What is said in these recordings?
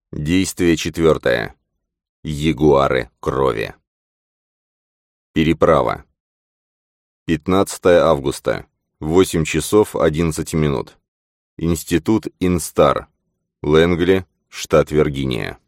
Действие 4. Ягуары крови. Переправа. 15 августа. 8 часов 11 минут. Институт Инстар. Лэнгли, штат Виргиния.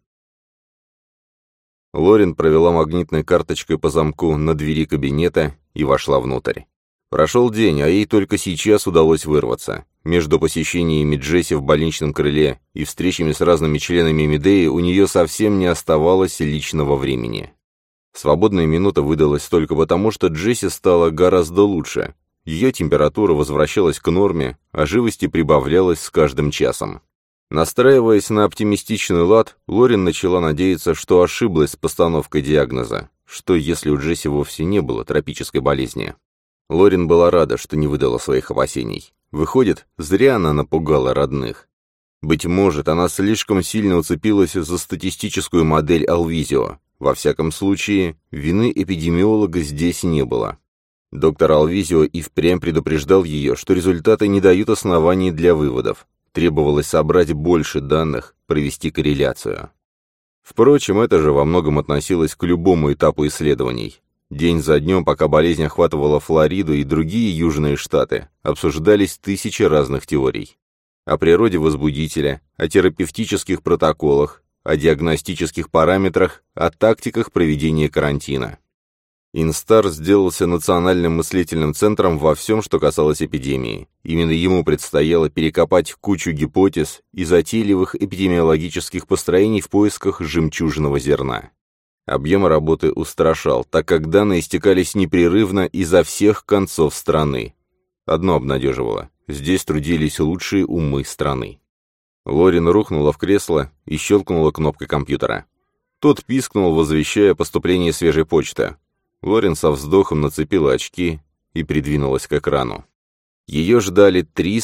Лорен провела магнитной карточкой по замку на двери кабинета и вошла внутрь. Прошел день, а ей только сейчас удалось вырваться. Между посещениями Джесси в больничном крыле и встречами с разными членами Медеи у нее совсем не оставалось личного времени. Свободная минута выдалась только потому, что Джесси стала гораздо лучше. Ее температура возвращалась к норме, а живости прибавлялась с каждым часом. Настраиваясь на оптимистичный лад, Лорен начала надеяться, что ошиблась с постановкой диагноза, что если у Джесси вовсе не было тропической болезни. Лорен была рада, что не выдала своих опасений. Выходит, зря она напугала родных. Быть может, она слишком сильно уцепилась за статистическую модель Алвизио. Во всяком случае, вины эпидемиолога здесь не было. Доктор Алвизио и впрямь предупреждал ее, что результаты не дают оснований для выводов. Требовалось собрать больше данных, провести корреляцию. Впрочем, это же во многом относилось к любому этапу исследований. День за днем, пока болезнь охватывала Флориду и другие южные штаты, обсуждались тысячи разных теорий. О природе возбудителя, о терапевтических протоколах, о диагностических параметрах, о тактиках проведения карантина. Инстар сделался национальным мыслительным центром во всем, что касалось эпидемии. Именно ему предстояло перекопать кучу гипотез и затейливых эпидемиологических построений в поисках жемчужного зерна. Объем работы устрашал, так как данные стекались непрерывно изо всех концов страны. Одно обнадеживало — здесь трудились лучшие умы страны. Лорен рухнула в кресло и щелкнула кнопкой компьютера. Тот пискнул, возвещая поступление свежей почты. Лорен со вздохом нацепила очки и придвинулась к экрану. Ее ждали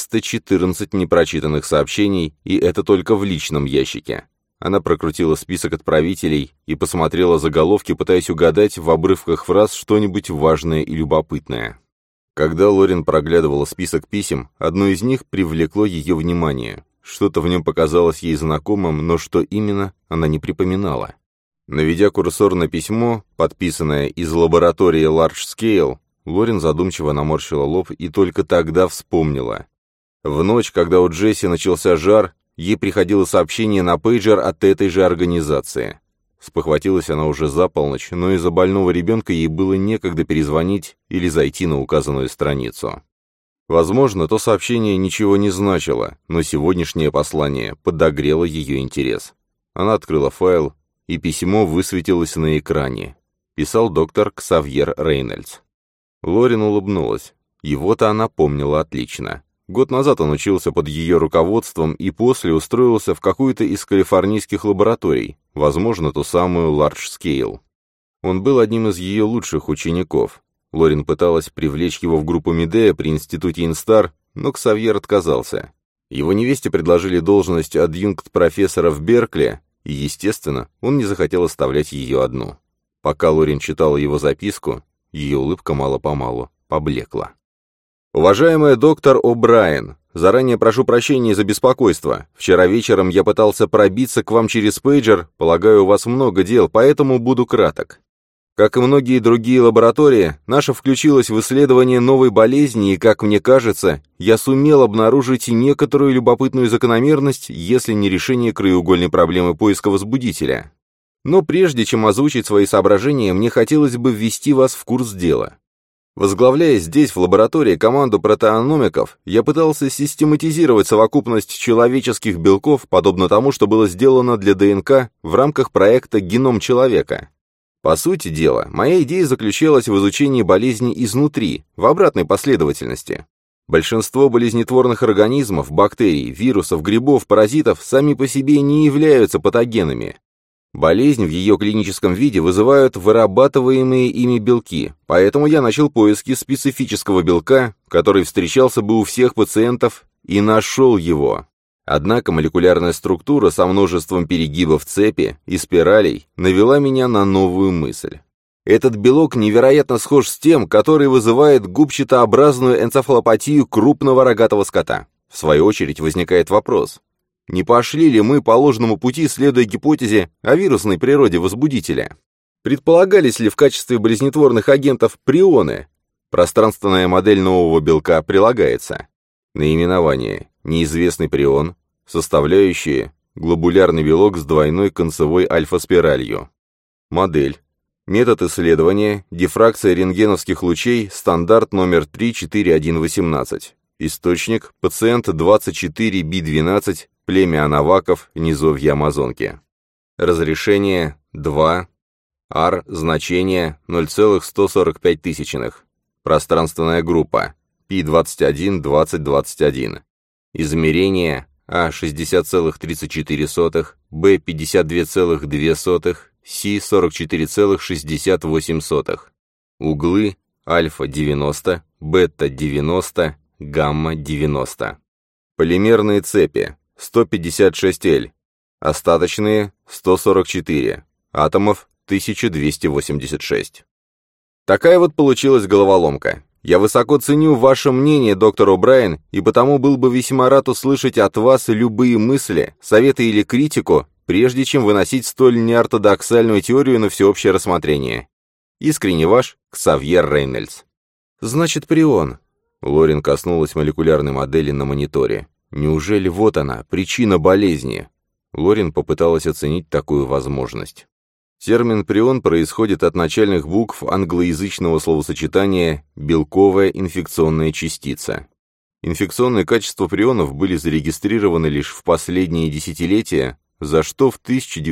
314 непрочитанных сообщений, и это только в личном ящике. Она прокрутила список отправителей и посмотрела заголовки, пытаясь угадать в обрывках фраз что-нибудь важное и любопытное. Когда Лорен проглядывала список писем, одно из них привлекло ее внимание. Что-то в нем показалось ей знакомым, но что именно, она не припоминала. Наведя курсор на письмо, подписанное из лаборатории Large Scale, Лорен задумчиво наморщила лоб и только тогда вспомнила. В ночь, когда у Джесси начался жар, ей приходило сообщение на пейджер от этой же организации. Спохватилась она уже за полночь, но из-за больного ребенка ей было некогда перезвонить или зайти на указанную страницу. Возможно, то сообщение ничего не значило, но сегодняшнее послание подогрело ее интерес. Она открыла файл, и письмо высветилось на экране. Писал доктор Ксавьер Рейнольдс. Лорен улыбнулась. Его-то она помнила отлично. Год назад он учился под ее руководством и после устроился в какую-то из калифорнийских лабораторий, возможно, ту самую Large Scale. Он был одним из ее лучших учеников. Лорен пыталась привлечь его в группу Медея при институте Инстар, но Ксавьер отказался. Его невесте предложили должность адъюнкт-профессора в Беркли, и, естественно, он не захотел оставлять ее одну. Пока Лорен читала его записку, ее улыбка мало-помалу поблекла. «Уважаемая доктор О'Брайен, заранее прошу прощения за беспокойство. Вчера вечером я пытался пробиться к вам через пейджер, полагаю, у вас много дел, поэтому буду краток. Как и многие другие лаборатории, наша включилась в исследование новой болезни, и, как мне кажется, я сумел обнаружить некоторую любопытную закономерность, если не решение краеугольной проблемы поиска возбудителя. Но прежде чем озвучить свои соображения, мне хотелось бы ввести вас в курс дела. Возглавляя здесь, в лаборатории, команду протеономиков, я пытался систематизировать совокупность человеческих белков, подобно тому, что было сделано для ДНК в рамках проекта «Геном человека». По сути дела, моя идея заключалась в изучении болезни изнутри, в обратной последовательности. Большинство болезнетворных организмов, бактерий, вирусов, грибов, паразитов сами по себе не являются патогенами. Болезнь в ее клиническом виде вызывают вырабатываемые ими белки, поэтому я начал поиски специфического белка, который встречался бы у всех пациентов, и нашел его. Однако молекулярная структура со множеством перегибов цепи и спиралей навела меня на новую мысль. Этот белок невероятно схож с тем, который вызывает губчатообразную энцефалопатию крупного рогатого скота. В свою очередь возникает вопрос: Не пошли ли мы по ложному пути, следуя гипотезе о вирусной природе возбудителя? Предполагались ли в качестве болезнетворных агентов прионы? Пространственная модель нового белка прилагается. Наименование: неизвестный прион, составляющие: глобулярный белок с двойной концевой альфа-спиралью. Модель. Метод исследования: дифракция рентгеновских лучей, стандарт номер 34118. Источник: пациент 24B12, племя Анаваков, низовья Амазонки. Разрешение 2. R значение 0,145. Пространственная группа P21-20-21. Измерение А 60,34, Б 52,2, С 44,68. Углы альфа 90, бета 90, гамма 90. Полимерные цепи 156L. Остаточные 144. Атомов 1286. Такая вот получилась головоломка. Я высоко ценю ваше мнение, доктор О'Брайен, и потому был бы весьма рад услышать от вас любые мысли, советы или критику, прежде чем выносить столь неортодоксальную теорию на всеобщее рассмотрение. Искренне ваш, Ксавьер Рейнольдс. Значит, прион. Лорен коснулась молекулярной модели на мониторе. Неужели вот она, причина болезни? Лорен попыталась оценить такую возможность. Термин «прион» происходит от начальных букв англоязычного словосочетания «белковая инфекционная частица». Инфекционные качества прионов были зарегистрированы лишь в последние десятилетия, за что в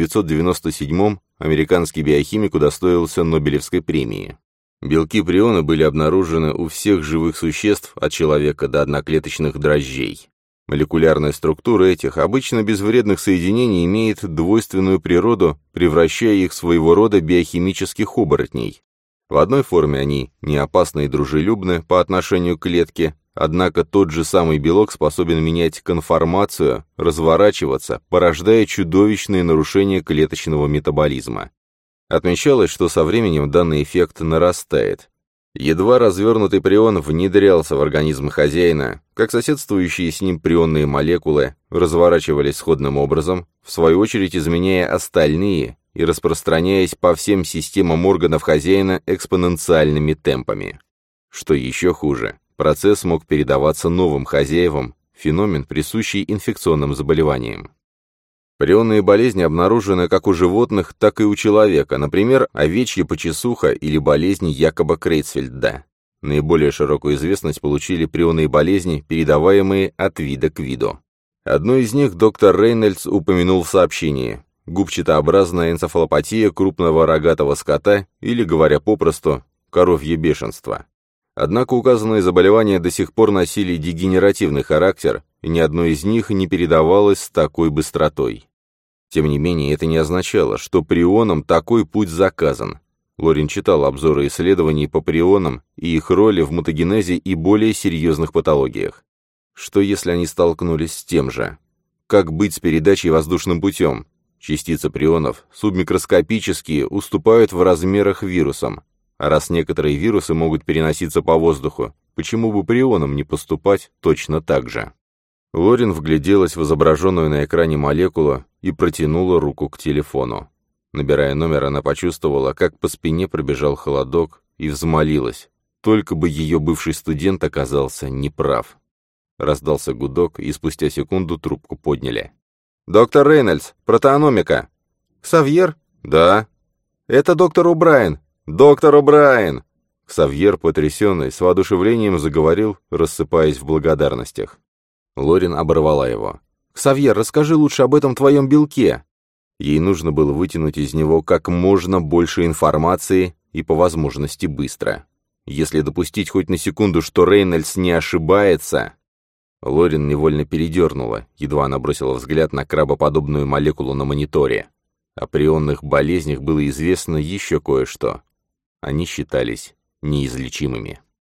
1997-м американский биохимик удостоился Нобелевской премии. Белки приона были обнаружены у всех живых существ, от человека до одноклеточных дрожжей. Молекулярная структура этих обычно безвредных соединений имеет двойственную природу, превращая их в своего рода биохимических оборотней. В одной форме они не опасны и дружелюбны по отношению к клетке, однако тот же самый белок способен менять конформацию, разворачиваться, порождая чудовищные нарушения клеточного метаболизма. Отмечалось, что со временем данный эффект нарастает. Едва развернутый прион внедрялся в организм хозяина, как соседствующие с ним прионные молекулы разворачивались сходным образом, в свою очередь изменяя остальные и распространяясь по всем системам органов хозяина экспоненциальными темпами. Что еще хуже, процесс мог передаваться новым хозяевам, феномен, присущий инфекционным заболеваниям. Прионные болезни обнаружены как у животных, так и у человека, например, овечья почесуха или болезнь Якоба Крейцфельда. Наиболее широкую известность получили прионные болезни, передаваемые от вида к виду. Одну из них доктор Рейнольдс упомянул в сообщении: губчатообразная энцефалопатия крупного рогатого скота или, говоря попросту, коровье бешенство. Однако указанные заболевания до сих пор носили дегенеративный характер, и ни одно из них не передавалось с такой быстротой. Тем не менее, это не означало, что прионам такой путь заказан. Лорен читал обзоры исследований по прионам и их роли в мутагенезе и более серьезных патологиях. Что если они столкнулись с тем же? Как быть с передачей воздушным путем? Частицы прионов, субмикроскопические, уступают в размерах вирусам. А раз некоторые вирусы могут переноситься по воздуху, почему бы прионам не поступать точно так же? Лорен вгляделась в изображенную на экране молекулу и протянула руку к телефону. Набирая номер, она почувствовала, как по спине пробежал холодок, и взмолилась. Только бы ее бывший студент оказался неправ. Раздался гудок, и спустя секунду трубку подняли. «Доктор Рейнольдс, протеономика». «Ксавьер?» «Да». «Это доктор О'Брайен». «Доктор О'Брайен!» Ксавьер, потрясенный, с воодушевлением заговорил, рассыпаясь в благодарностях. Лорен оборвала его. «Ксавьер, расскажи лучше об этом твоем белке». Ей нужно было вытянуть из него как можно больше информации и, по возможности, быстро. Если допустить хоть на секунду, что Рейнольдс не ошибается... Лорен невольно передернула, едва она бросила взгляд на крабоподобную молекулу на мониторе. О прионных болезнях было известно еще кое-что. Они считались неизлечимыми.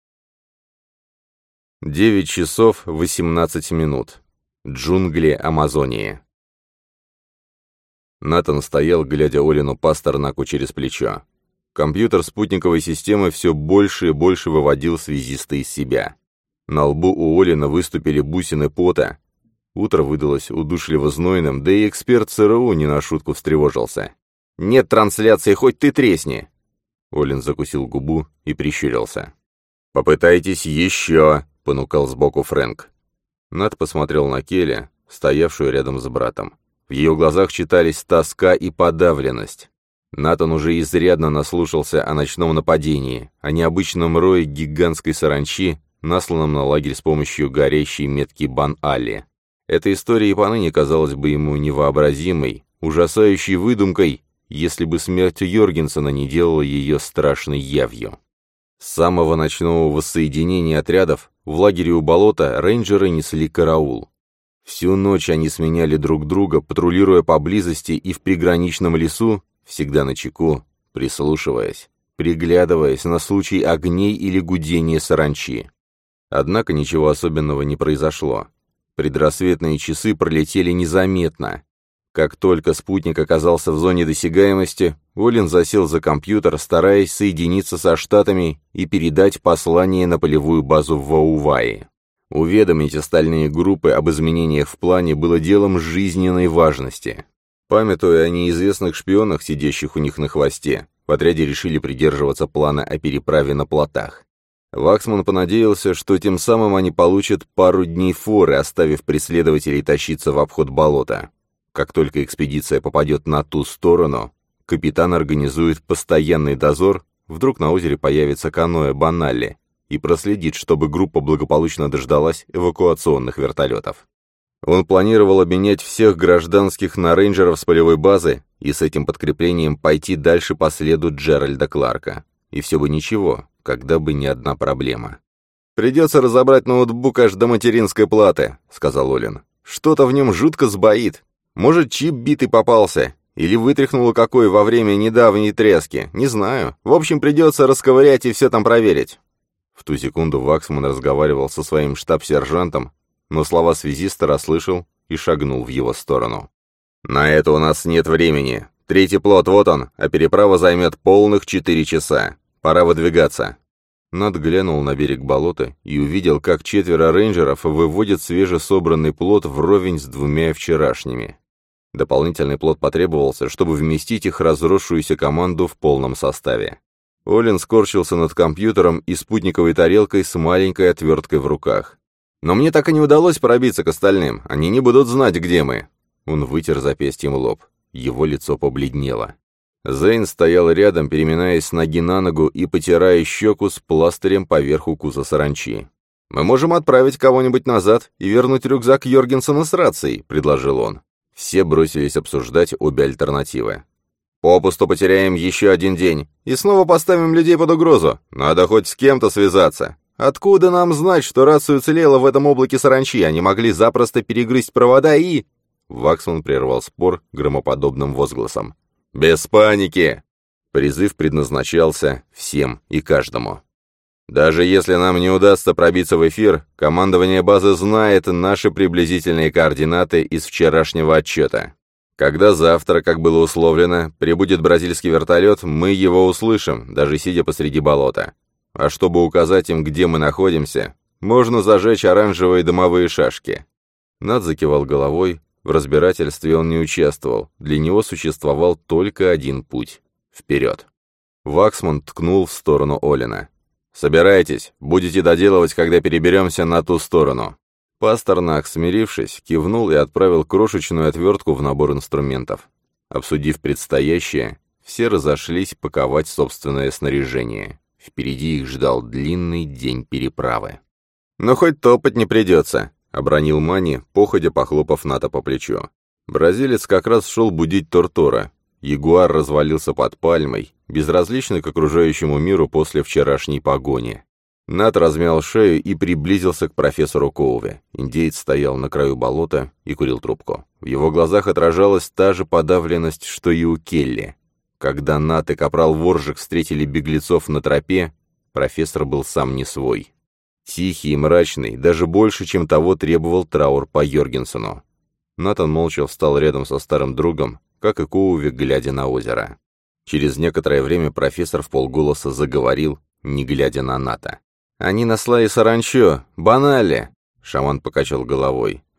9 часов 18 минут. Джунгли Амазонии. Натан стоял, глядя Олину Пастернаку через плечо. Компьютер спутниковой системы все больше и больше выводил связиста из себя. На лбу у Олина выступили бусины пота. Утро выдалось удушливо знойным, да и эксперт ЦРУ не на шутку встревожился. «Нет трансляции, хоть ты тресни!» Олин закусил губу и прищурился. «Попытайтесь еще!» — понукал сбоку Фрэнк. Нат посмотрел на Келли, стоявшую рядом с братом. В ее глазах читались тоска и подавленность. Натан уже изрядно наслушался о ночном нападении, о необычном рое гигантской саранчи, насланном на лагерь с помощью горящей метки Бан-Али. Эта история и поныне казалась бы ему невообразимой, ужасающей выдумкой, если бы смерть Йоргенсена не делала ее страшной явью. С самого ночного воссоединения отрядов в лагере у болота рейнджеры несли караул. Всю ночь они сменяли друг друга, патрулируя поблизости и в приграничном лесу, всегда начеку, прислушиваясь, приглядываясь на случай огней или гудения саранчи. Однако ничего особенного не произошло. Предрассветные часы пролетели незаметно. Как только спутник оказался в зоне досягаемости, Олин засел за компьютер, стараясь соединиться со Штатами и передать послание на полевую базу в Ваувае. Уведомить остальные группы об изменениях в плане было делом жизненной важности. Памятуя о неизвестных шпионах, сидящих у них на хвосте, в отряде решили придерживаться плана о переправе на плотах. Ваксман понадеялся, что тем самым они получат пару дней форы, оставив преследователей тащиться в обход болота. Как только экспедиция попадет на ту сторону, капитан организует постоянный дозор, вдруг на озере появится каноэ Баналли, и проследит, чтобы группа благополучно дождалась эвакуационных вертолетов. Он планировал обменять всех гражданских на рейнджеров с полевой базы и с этим подкреплением пойти дальше по следу Джеральда Кларка. И все бы ничего, когда бы не одна проблема. «Придется разобрать ноутбук аж до материнской платы», — сказал Олин. «Что-то в нем жутко сбоит. Может, чип битый попался, или вытряхнуло какой во время недавней трески, не знаю. В общем, придется расковырять и все там проверить». В ту секунду Ваксман разговаривал со своим штаб-сержантом, но слова связиста расслышал и шагнул в его сторону. «На это у нас нет времени. Третий плот, вот он, а переправа займет полных 4 часа. Пора выдвигаться». Нат глянул на берег болота и увидел, как 4 рейнджеров выводят свежесобранный плот вровень с 2 вчерашними. Дополнительный плот потребовался, чтобы вместить их разросшуюся команду в полном составе. Олин скорчился над компьютером и спутниковой тарелкой с маленькой отверткой в руках. «Но мне так и не удалось пробиться к остальным. Они не будут знать, где мы». Он вытер запястьем лоб. Его лицо побледнело. Зейн стоял рядом, переминаясь с ноги на ногу и потирая щеку с пластырем поверх укуса саранчи. «Мы можем отправить кого-нибудь назад и вернуть рюкзак Йоргенсена с рацией», — предложил он. Все бросились обсуждать обе альтернативы. «Попусту потеряем еще 1 день и снова поставим людей под угрозу. Надо хоть с кем-то связаться. Откуда нам знать, что рация уцелела в этом облаке саранчи? Они могли запросто перегрызть провода и...» Ваксман прервал спор громоподобным возгласом. «Без паники!» Призыв предназначался всем и каждому. «Даже если нам не удастся пробиться в эфир, командование базы знает наши приблизительные координаты из вчерашнего отчета. Когда завтра, как было условлено, прибудет бразильский вертолет, мы его услышим, даже сидя посреди болота. А чтобы указать им, где мы находимся, можно зажечь оранжевые дымовые шашки». Нат закивал головой. В разбирательстве он не участвовал, для него существовал только один путь — вперед. Ваксман ткнул в сторону Олина. «Собирайтесь, будете доделывать, когда переберемся на ту сторону». Пастернак, смирившись, кивнул и отправил крошечную отвертку в набор инструментов. Обсудив предстоящее, все разошлись паковать собственное снаряжение. Впереди их ждал длинный день переправы. «Но хоть топать не придется», — обронил Мани, походя похлопав Ната по плечу. Бразилец как раз шел будить Тортора. Ягуар развалился под пальмой, безразличный к окружающему миру после вчерашней погони. Нат размял шею и приблизился к профессору Коуве. Индеец стоял на краю болота и курил трубку. В его глазах отражалась та же подавленность, что и у Келли. Когда Нат и капрал Воржик встретили беглецов на тропе, профессор был сам не свой. Тихий и мрачный, даже больше, чем того требовал траур по Йоргенсену. Натан молча встал рядом со старым другом, как и Коуве, глядя на озеро. Через некоторое время профессор вполголоса заговорил, не глядя на Ната. «Они наслали саранчу, банали!» Шаман покачал головой.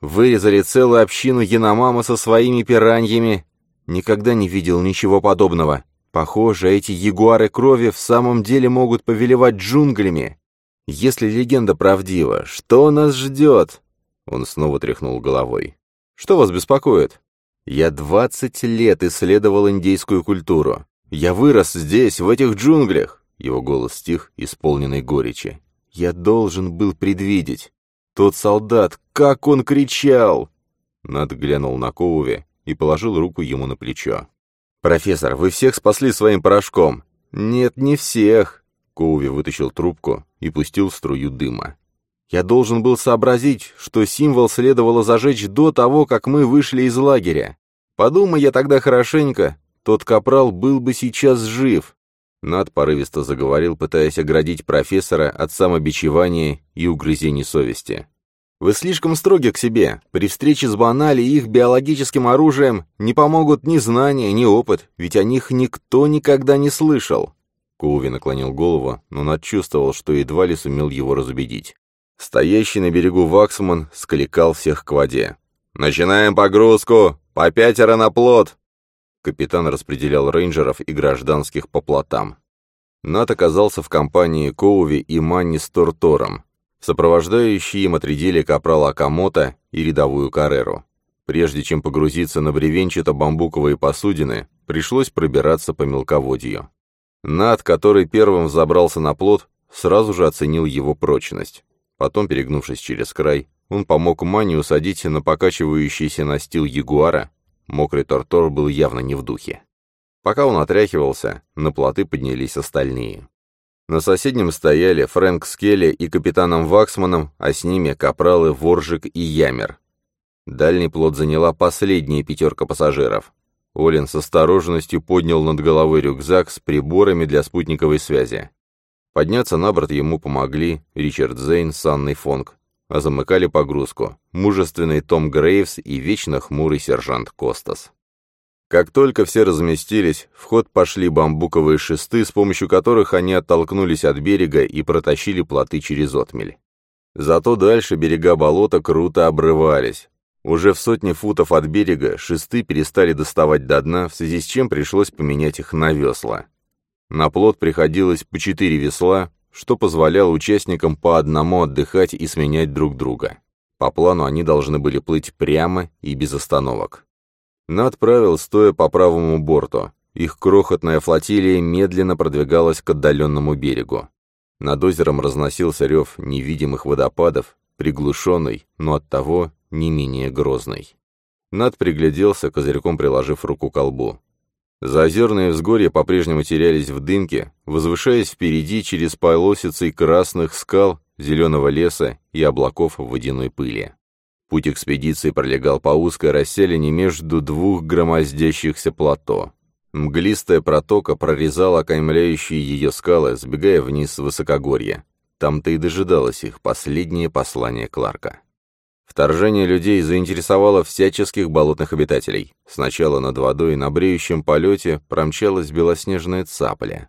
Вырезали целую общину Яномама со своими пираньями. Никогда не видел ничего подобного. Похоже, эти ягуары крови в самом деле могут повелевать джунглями. Если легенда правдива, что нас ждет?» Он снова тряхнул головой. «Что вас беспокоит?» «Я 20 лет исследовал индейскую культуру. Я вырос здесь, в этих джунглях». Его голос стих, исполненный горечи. «Я должен был предвидеть. Тот солдат, как он кричал!» Нат глянул на Коуви и положил руку ему на плечо. «Профессор, вы всех спасли своим порошком». «Нет, не всех». Коуви вытащил трубку и пустил струю дыма. «Я должен был сообразить, что символ следовало зажечь до того, как мы вышли из лагеря. Подумай я тогда хорошенько, тот капрал был бы сейчас жив». Нат порывисто заговорил, пытаясь оградить профессора от самобичевания и угрызений совести. «Вы слишком строги к себе. При встрече с Банали и их биологическим оружием не помогут ни знания, ни опыт, ведь о них никто никогда не слышал». Коуви наклонил голову, но Нат чувствовал, что едва ли сумел его разубедить. Стоящий на берегу Ваксман скликал всех к воде. «Начинаем погрузку! По 5 на плот!» Капитан распределял рейнджеров и гражданских по плотам. Нат оказался в компании Коуви и Манни с Тортором. Сопровождающие им отрядили капрала Акамото и рядовую Карреру. Прежде чем погрузиться на бревенчато-бамбуковые посудины, пришлось пробираться по мелководью. Нат, который первым взобрался на плот, сразу же оценил его прочность. Потом, перегнувшись через край, он помог Манни усадить на покачивающийся настил ягуара. Мокрый Тортор был явно не в духе. Пока он отряхивался, на плоты поднялись остальные. На соседнем стояли Фрэнк с Келли и капитаном Ваксманом, а с ними капралы Воржик и Ямер. Дальний плот заняла последняя 5 пассажиров. Олин с осторожностью поднял над головой рюкзак с приборами для спутниковой связи. Подняться на борт ему помогли Ричард Зейн с Анной Фонг, а замыкали погрузку мужественный Том Грейвс и вечно хмурый сержант Костас. Как только все разместились, в ход пошли бамбуковые шесты, с помощью которых они оттолкнулись от берега и протащили плоты через отмель. Зато дальше берега болота круто обрывались. Уже в 100 футов от берега шесты перестали доставать до дна, в связи с чем пришлось поменять их на весла. На плот приходилось по 4 весла, что позволяло участникам по одному отдыхать и сменять друг друга. По плану они должны были плыть прямо и без остановок. Нат правил, стоя по правому борту. Их крохотная флотилия медленно продвигалась к отдаленному берегу. Над озером разносился рев невидимых водопадов, приглушенный, но оттого не менее грозный. Нат пригляделся, козырьком приложив руку к колбу. Заозерные взгорья по-прежнему терялись в дымке, возвышаясь впереди через полосицей красных скал, зеленого леса и облаков водяной пыли. Путь экспедиции пролегал по узкой расселине между 2 громоздящихся плато. Мглистая протока прорезала окаймляющие ее скалы, сбегая вниз с высокогорья. Там-то и дожидалось их последнее послание Кларка. Вторжение людей заинтересовало всяческих болотных обитателей. Сначала над водой на бреющем полете промчалась белоснежная цапля.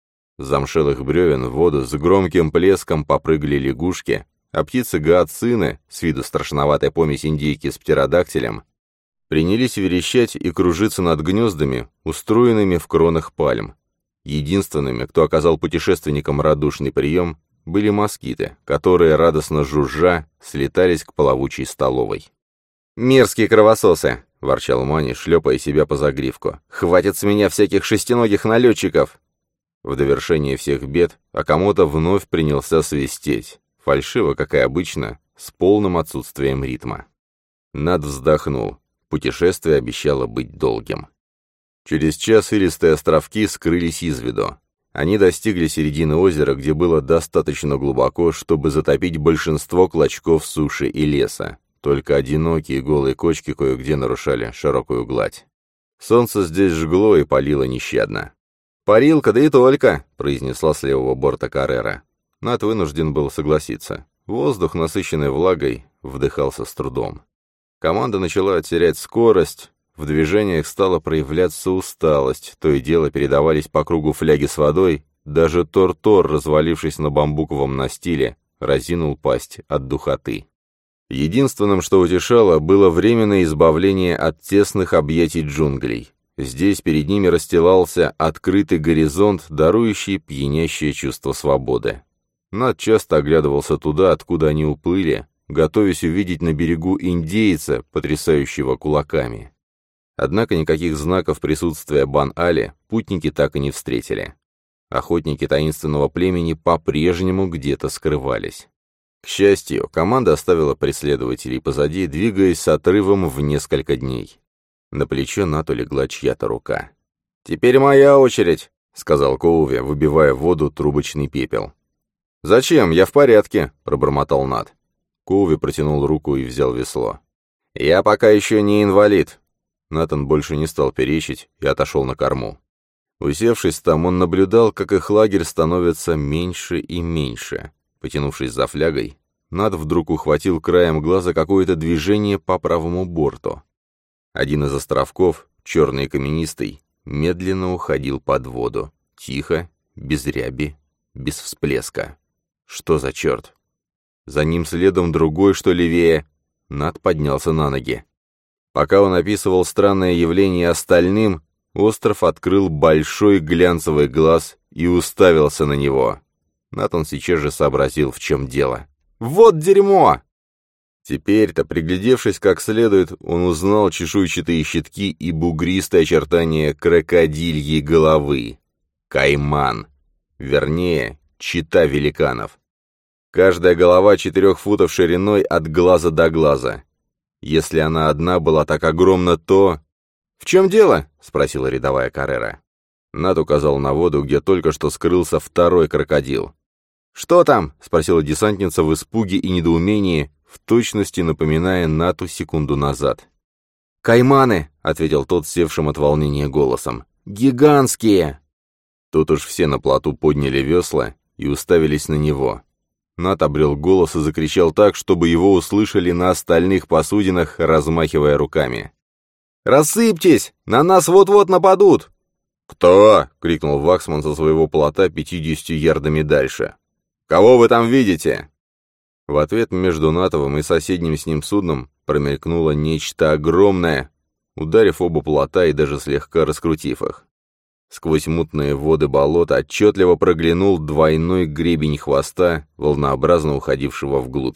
С замшелых бревен в воду с громким плеском попрыгали лягушки, а птицы-гаоцины, с виду страшноватая помесь индейки с птеродактилем, принялись верещать и кружиться над гнездами, устроенными в кронах пальм. Единственными, кто оказал путешественникам радушный прием, были москиты, которые, радостно жужжа, слетались к плавучей столовой. «Мерзкие кровососы!» — ворчал Мани, шлепая себя по загривку. «Хватит с меня всяких шестиногих налетчиков!» В довершение всех бед Акамото вновь принялся свистеть. Фальшиво, как и обычно, с полным отсутствием ритма. Над вздохнул. Путешествие обещало быть долгим. Через час илистые островки скрылись из виду. Они достигли середины озера, где было достаточно глубоко, чтобы затопить большинство клочков суши и леса. Только одинокие голые кочки кое-где нарушали широкую гладь. Солнце здесь жгло и палило нещадно. «Парилка, да и только!» — произнесла с левого борта Каррера. Нат вынужден был согласиться. Воздух, насыщенный влагой, вдыхался с трудом. Команда начала терять скорость, в движениях стала проявляться усталость, то и дело передавались по кругу фляги с водой, даже Тортор, развалившись на бамбуковом настиле, разинул пасть от духоты. Единственным, что утешало, было временное избавление от тесных объятий джунглей. Здесь перед ними расстилался открытый горизонт, дарующий пьянящее чувство свободы. Над часто оглядывался туда, откуда они уплыли, готовясь увидеть на берегу индейца, потрясающего кулаками. Однако никаких знаков присутствия Бан-Али путники так и не встретили. Охотники таинственного племени по-прежнему где-то скрывались. К счастью, команда оставила преследователей позади, двигаясь с отрывом в несколько дней. На плечо Нату легла чья-то рука. «Теперь моя очередь», — сказал Коуви, выбивая в воду трубочный пепел. «Зачем? Я в порядке», — пробормотал Нат. Коуви протянул руку и взял весло. «Я пока еще не инвалид». Натан больше не стал перечить и отошел на корму. Усевшись там, он наблюдал, как их лагерь становится меньше и меньше. Потянувшись за флягой, Нат вдруг ухватил краем глаза какое-то движение по правому борту. Один из островков, черный и каменистый, медленно уходил под воду. Тихо, без ряби, без всплеска. Что за черт? За ним следом другой, что левее. Нат поднялся на ноги. Пока он описывал странное явление остальным, остров открыл большой глянцевый глаз и уставился на него. Натан сейчас же сообразил, в чем дело. «Вот дерьмо!» Теперь-то, приглядевшись как следует, он узнал чешуйчатые щитки и бугристые очертания крокодильей головы. Кайман. Вернее, чета великанов. Каждая голова 4 футов шириной от глаза до глаза. Если она одна была так огромна, то... «В чем дело?» — спросила рядовая Каррера. Нат указал на воду, где только что скрылся второй крокодил. «Что там?» — спросила десантница в испуге и недоумении, в точности напоминая Нату секунду назад. «Кайманы!» — ответил тот севшим от волнения голосом. «Гигантские!» Тут уж все на плоту подняли весла и уставились на него. Нат обрел голос и закричал так, чтобы его услышали на остальных посудинах, размахивая руками. «Рассыпьтесь! На нас вот-вот нападут!» «Кто?» — крикнул Ваксман со своего плота 50 ярдами дальше. «Кого вы там видите?» В ответ между Натовым и соседним с ним судном промелькнуло нечто огромное, ударив оба плота и даже слегка раскрутив их. Сквозь мутные воды болота отчетливо проглянул двойной гребень хвоста, волнообразно уходившего вглубь.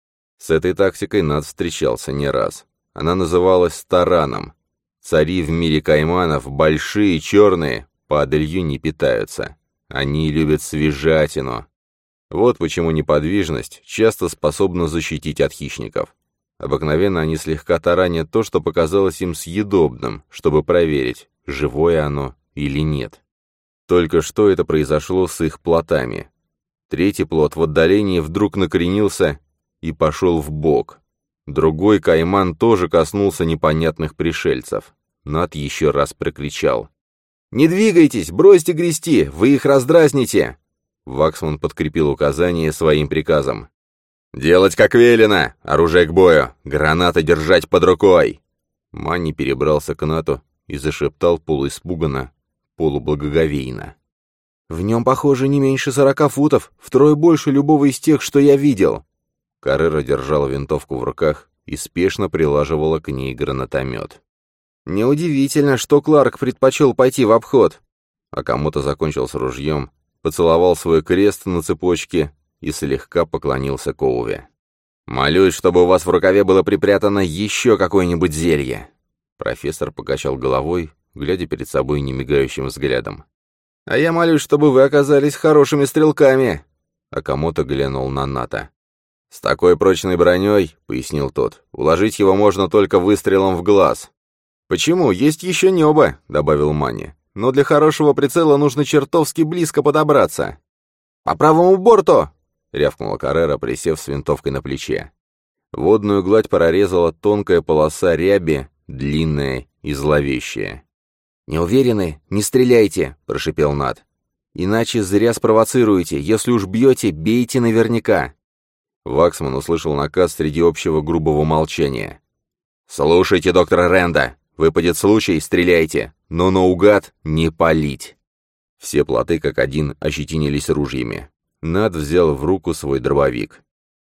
С этой тактикой Нат встречался не раз. Она называлась тараном. Цари в мире кайманов, большие, черные, падалью не питаются. Они любят свежатину. Вот почему неподвижность часто способна защитить от хищников. Обыкновенно они слегка таранят то, что показалось им съедобным, чтобы проверить, живое оно или нет. Только что это произошло с их плотами. Третий плот в отдалении вдруг накренился и пошел вбок. Другой кайман тоже коснулся непонятных пришельцев. Нат еще раз прокричал. «Не двигайтесь! Бросьте грести! Вы их раздразните!» Ваксман подкрепил указание своим приказом. «Делать как велено! Оружие к бою! Гранаты держать под рукой!» Манни перебрался к Нату и зашептал полуиспуганно, полублагоговейно. «В нем, похоже, не меньше 40 футов, втрое больше любого из тех, что я видел!» Каррера держала винтовку в руках и спешно прилаживала к ней гранатомет. «Неудивительно, что Кларк предпочел пойти в обход!» Акамото закончил с ружьем, поцеловал свой крест на цепочке и слегка поклонился Коуви. «Молюсь, чтобы у вас в рукаве было припрятано еще какое-нибудь зелье!» Профессор покачал головой, глядя перед собой немигающим взглядом. «А я молюсь, чтобы вы оказались хорошими стрелками!» Акамото глянул на Ната. «С такой прочной броней, — пояснил тот, — уложить его можно только выстрелом в глаз». «Почему? Есть еще небо, — добавил Манни. Но для хорошего прицела нужно чертовски близко подобраться». «По правому борту!» — рявкнула Каррера, присев с винтовкой на плече. Водную гладь прорезала тонкая полоса ряби, длинная и зловещая. «Не уверены? Не стреляйте!» — прошипел Нат. «Иначе зря спровоцируете. Если уж бьете, бейте наверняка». Ваксман услышал наказ среди общего грубого молчания. «Слушайте доктора Ренда! Выпадет случай, стреляйте, но наугад не палить!» Все плоты как один ощетинились ружьями. Нат взял в руку свой дробовик.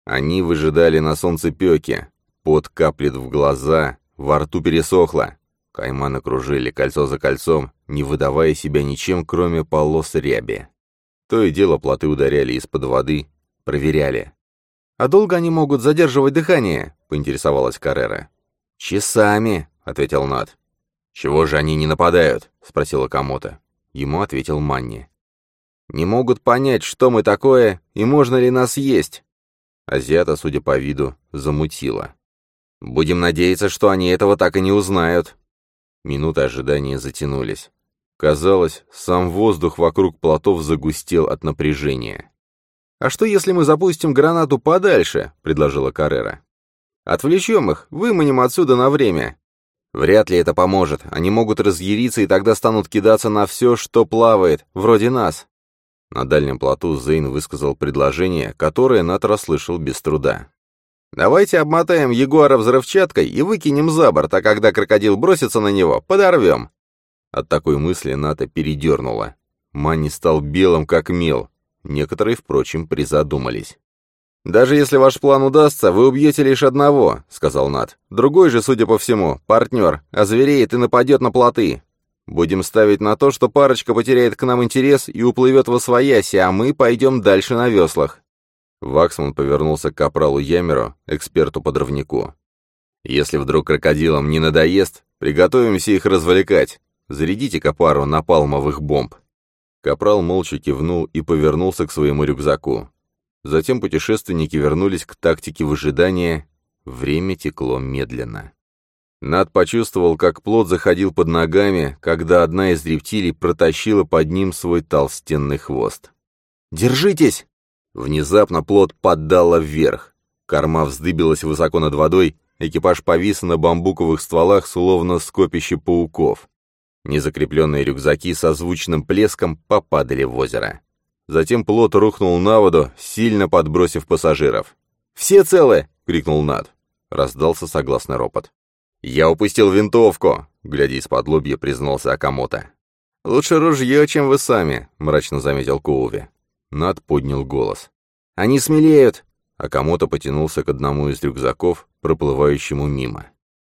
Они выжидали на солнцепёке. Пот каплет в глаза, во рту пересохло. Кайманы кружили кольцо за кольцом, не выдавая себя ничем, кроме полос ряби. То и дело плоты ударяли из-под воды, проверяли. «А долго они могут задерживать дыхание?» — поинтересовалась Каррера. «Часами», — ответил Нат. «Чего же они не нападают?» — спросила Камото. Ему ответил Манни. «Не могут понять, что мы такое и можно ли нас есть». Азиата, судя по виду, замутила. «Будем надеяться, что они этого так и не узнают». Минуты ожидания затянулись. Казалось, сам воздух вокруг плотов загустел от напряжения. «А что, если мы запустим гранату подальше?» — предложила Каррера. «Отвлечем их, выманим отсюда на время». «Вряд ли это поможет. Они могут разъяриться и тогда станут кидаться на все, что плавает, вроде нас». На дальнем плоту Зейн высказал предложение, которое Нат расслышал без труда. «Давайте обмотаем ягуара взрывчаткой и выкинем за борт, а когда крокодил бросится на него, подорвем». От такой мысли Ната передернула. Манни стал белым, как мел. Некоторые, впрочем, призадумались. «Даже если ваш план удастся, вы убьете лишь одного», — сказал Нат. «Другой же, судя по всему, партнер, озвереет и нападет на плоты. Будем ставить на то, что парочка потеряет к нам интерес и уплывет восвояси, а мы пойдем дальше на веслах». Ваксман повернулся к капралу Ямеру, эксперту-подрывнику. «Если вдруг крокодилам не надоест, приготовимся их развлекать. Зарядите-ка пару напалмовых бомб». Капрал молча кивнул и повернулся к своему рюкзаку. Затем путешественники вернулись к тактике выжидания. Время текло медленно. Нат почувствовал, как плот заходил под ногами, когда одна из рептилий протащила под ним свой толстенный хвост. «Держитесь!» Внезапно плот поддало вверх. Корма вздыбилась высоко над водой, экипаж повис на бамбуковых стволах, словно скопище пауков. Незакрепленные рюкзаки со звучным плеском попадали в озеро. Затем плот рухнул на воду, сильно подбросив пассажиров. «Все целы!» — крикнул Нат. Раздался согласный ропот. «Я упустил винтовку!» — глядя из-под лобья, признался Акамото. «Лучше ружье, чем вы сами», — мрачно заметил Коуви. Нат поднял голос. «Они смелеют!» Акамото потянулся к одному из рюкзаков, проплывающему мимо.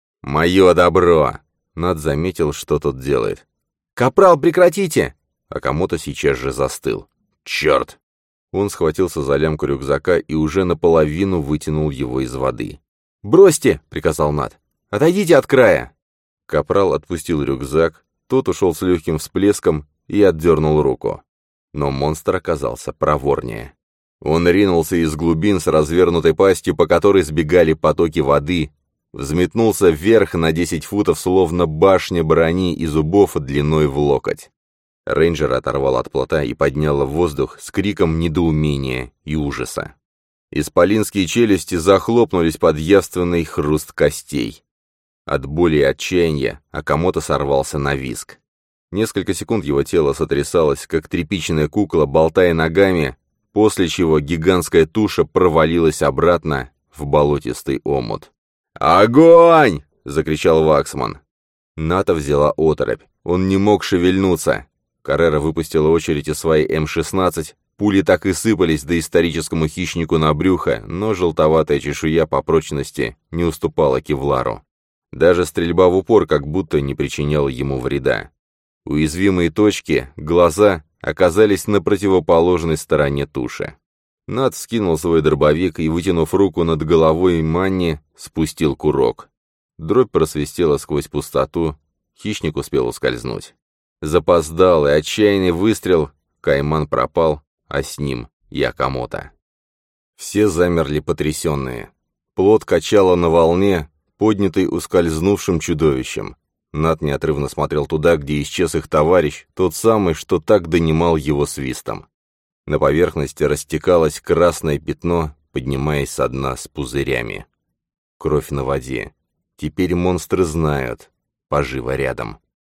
«Мое добро!» Нат заметил, что тот делает. «Капрал, прекратите!» Акамото сейчас же застыл. «Черт!» Он схватился за лямку рюкзака и уже наполовину вытянул его из воды. «Бросьте!» — приказал Нат. «Отойдите от края!» Капрал отпустил рюкзак, тот ушел с легким всплеском и отдернул руку. Но монстр оказался проворнее. Он ринулся из глубин с развернутой пастью, по которой сбегали потоки воды, взметнулся вверх на 10 футов, словно башня брони и зубов длиной в локоть. Рейнджер оторвал от плота и поднял в воздух с криком недоумения и ужаса. Исполинские челюсти захлопнулись под явственный хруст костей. От боли и отчаяния Акамото сорвался на визг. Несколько секунд его тело сотрясалось, как тряпичная кукла, болтая ногами, после чего гигантская туша провалилась обратно в болотистый омут. «Огонь!» — закричал Ваксман. Ната взяла оторопь. Он не мог шевельнуться. Каррера выпустила очередь из своей М-16. Пули так и сыпались доисторическому хищнику на брюхо, но желтоватая чешуя по прочности не уступала кевлару. Даже стрельба в упор как будто не причиняла ему вреда. Уязвимые точки, глаза, оказались на противоположной стороне туши. Нат скинул свой дробовик и, вытянув руку над головой Манни, спустил курок. Дробь просвистела сквозь пустоту, хищник успел ускользнуть. Запоздалый, отчаянный выстрел, Кайман пропал, а с ним и Акамото. Все замерли потрясенные. Плот качало на волне, поднятый ускользнувшим чудовищем. Нат неотрывно смотрел туда, где исчез их товарищ, тот самый, что так донимал его свистом. На поверхности растекалось красное пятно, поднимаясь со дна с пузырями. Кровь на воде. Теперь монстры знают. Поживо рядом.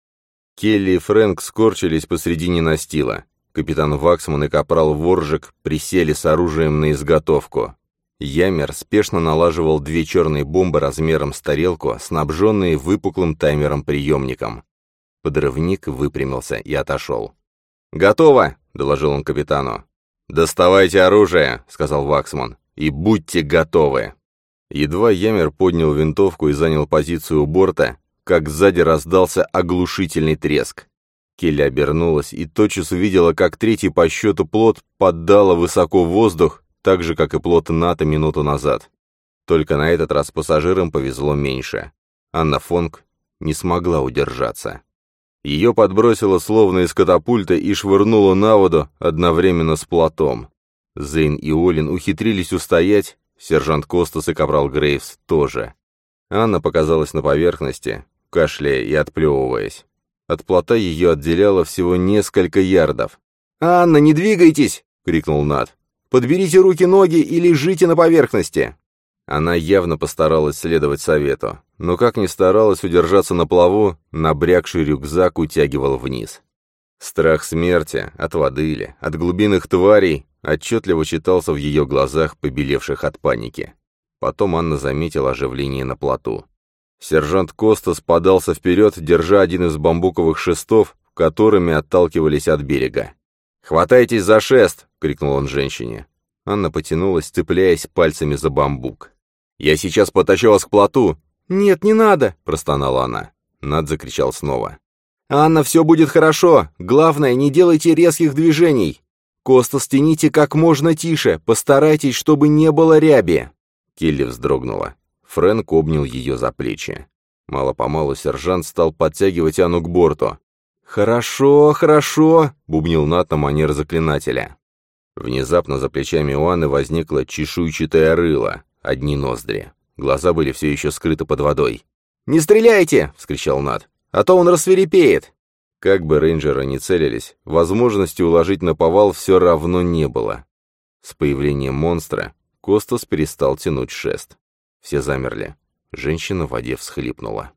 Келли и Фрэнк скорчились посредине настила. Капитан Ваксман и капрал Воржик присели с оружием на изготовку. Ямер спешно налаживал 2 черные бомбы размером с тарелку, снабженные выпуклым таймером-приемником. Подрывник выпрямился и отошел. «Готово!» — доложил он капитану. «Доставайте оружие!» — сказал Ваксман. и будьте готовы!» Едва Ямер поднял винтовку и занял позицию у борта, как сзади раздался оглушительный треск. Келли обернулась и тотчас увидела, как третий по счету плот поддало высоко в воздух, так же, как и плот НАТО минуту назад. Только на этот раз пассажирам повезло меньше. Анна Фонг не смогла удержаться. Ее подбросило словно из катапульта и швырнуло на воду одновременно с плотом. Зейн и Олин ухитрились устоять, сержант Костас и капрал Грейвс тоже. Анна показалась на поверхности, кашляя и отплевываясь. От плота ее отделяло всего несколько ярдов. «Анна, не двигайтесь!» — крикнул Нат. «Подберите руки-ноги и лежите на поверхности!» Она явно постаралась следовать совету, но как ни старалась удержаться на плаву, набрякший рюкзак утягивал вниз. Страх смерти, от воды или от глубинных тварей, отчетливо читался в ее глазах, побелевших от паники. Потом Анна заметила оживление на плоту. Сержант Костас подался вперед, держа один из бамбуковых шестов, которыми отталкивались от берега. «Хватайтесь за шест!» — крикнул он женщине. Анна потянулась, цепляясь пальцами за бамбук. «Я сейчас потащу вас к плоту!» «Нет, не надо!» — простонала она. Над закричал снова. «Анна, все будет хорошо! Главное, не делайте резких движений! Костас, тяните как можно тише, постарайтесь, чтобы не было ряби!» Келли вздрогнула. Фрэнк обнял ее за плечи. Мало-помалу сержант стал подтягивать Анну к борту. «Хорошо, хорошо!» — бубнил Нат на манер заклинателя. Внезапно за плечами у Анны возникло чешуйчатое рыло, одни ноздри. Глаза были все еще скрыты под водой. «Не стреляйте!» — вскричал Нат. «А то он рассвирепеет!» Как бы рейнджеры ни целились, возможности уложить наповал все равно не было. С появлением монстра Костас перестал тянуть шест. Все замерли. Женщина в воде всхлипнула.